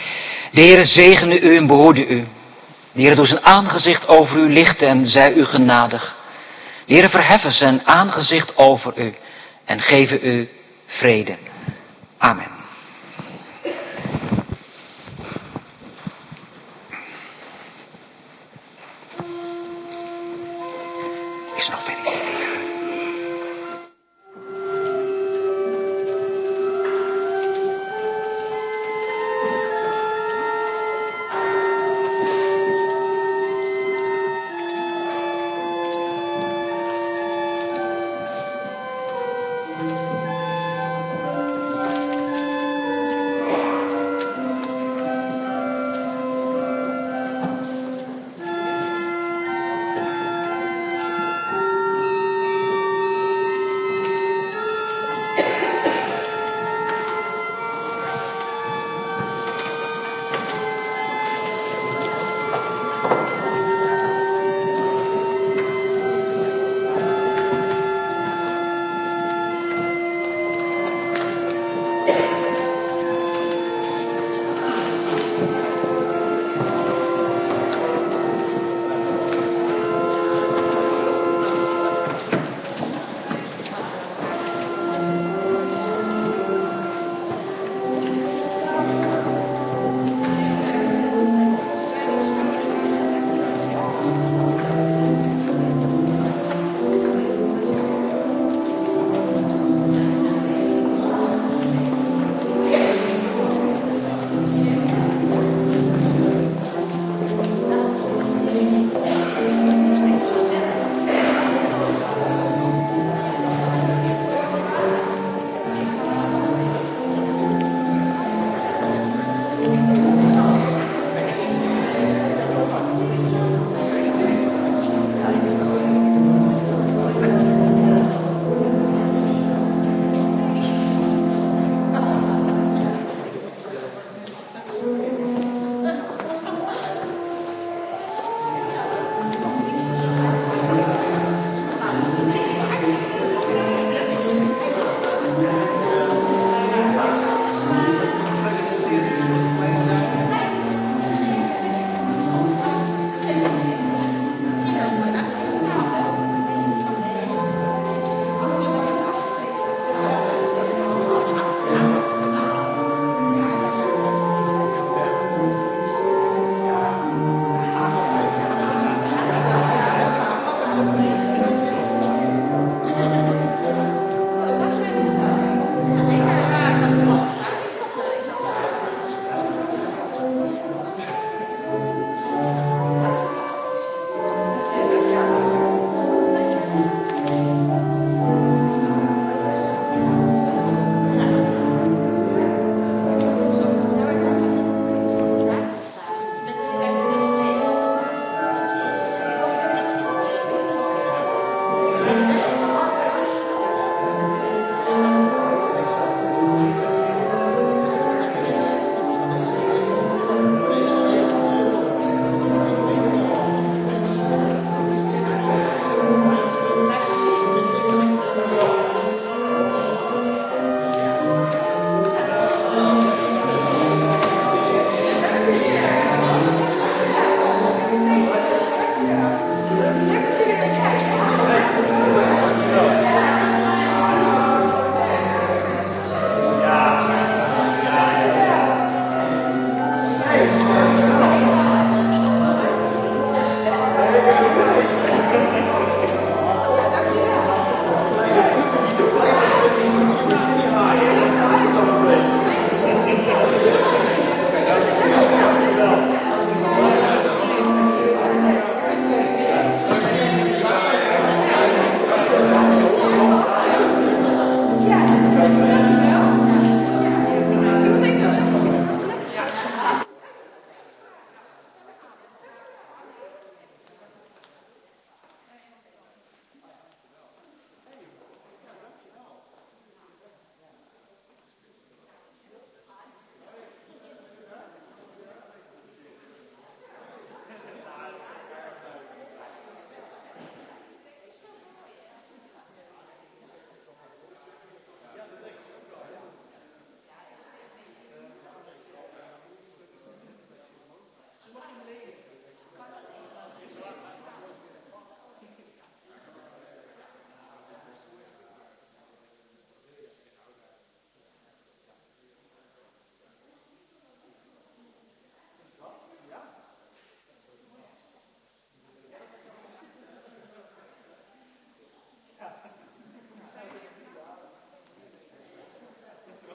De Heere zegene u en behoede u. De Heere doet zijn aangezicht over u lichten en zij u genadig. De Heere verheffen zijn aangezicht over u en geven u vrede. Amen. Is nog feliciteren.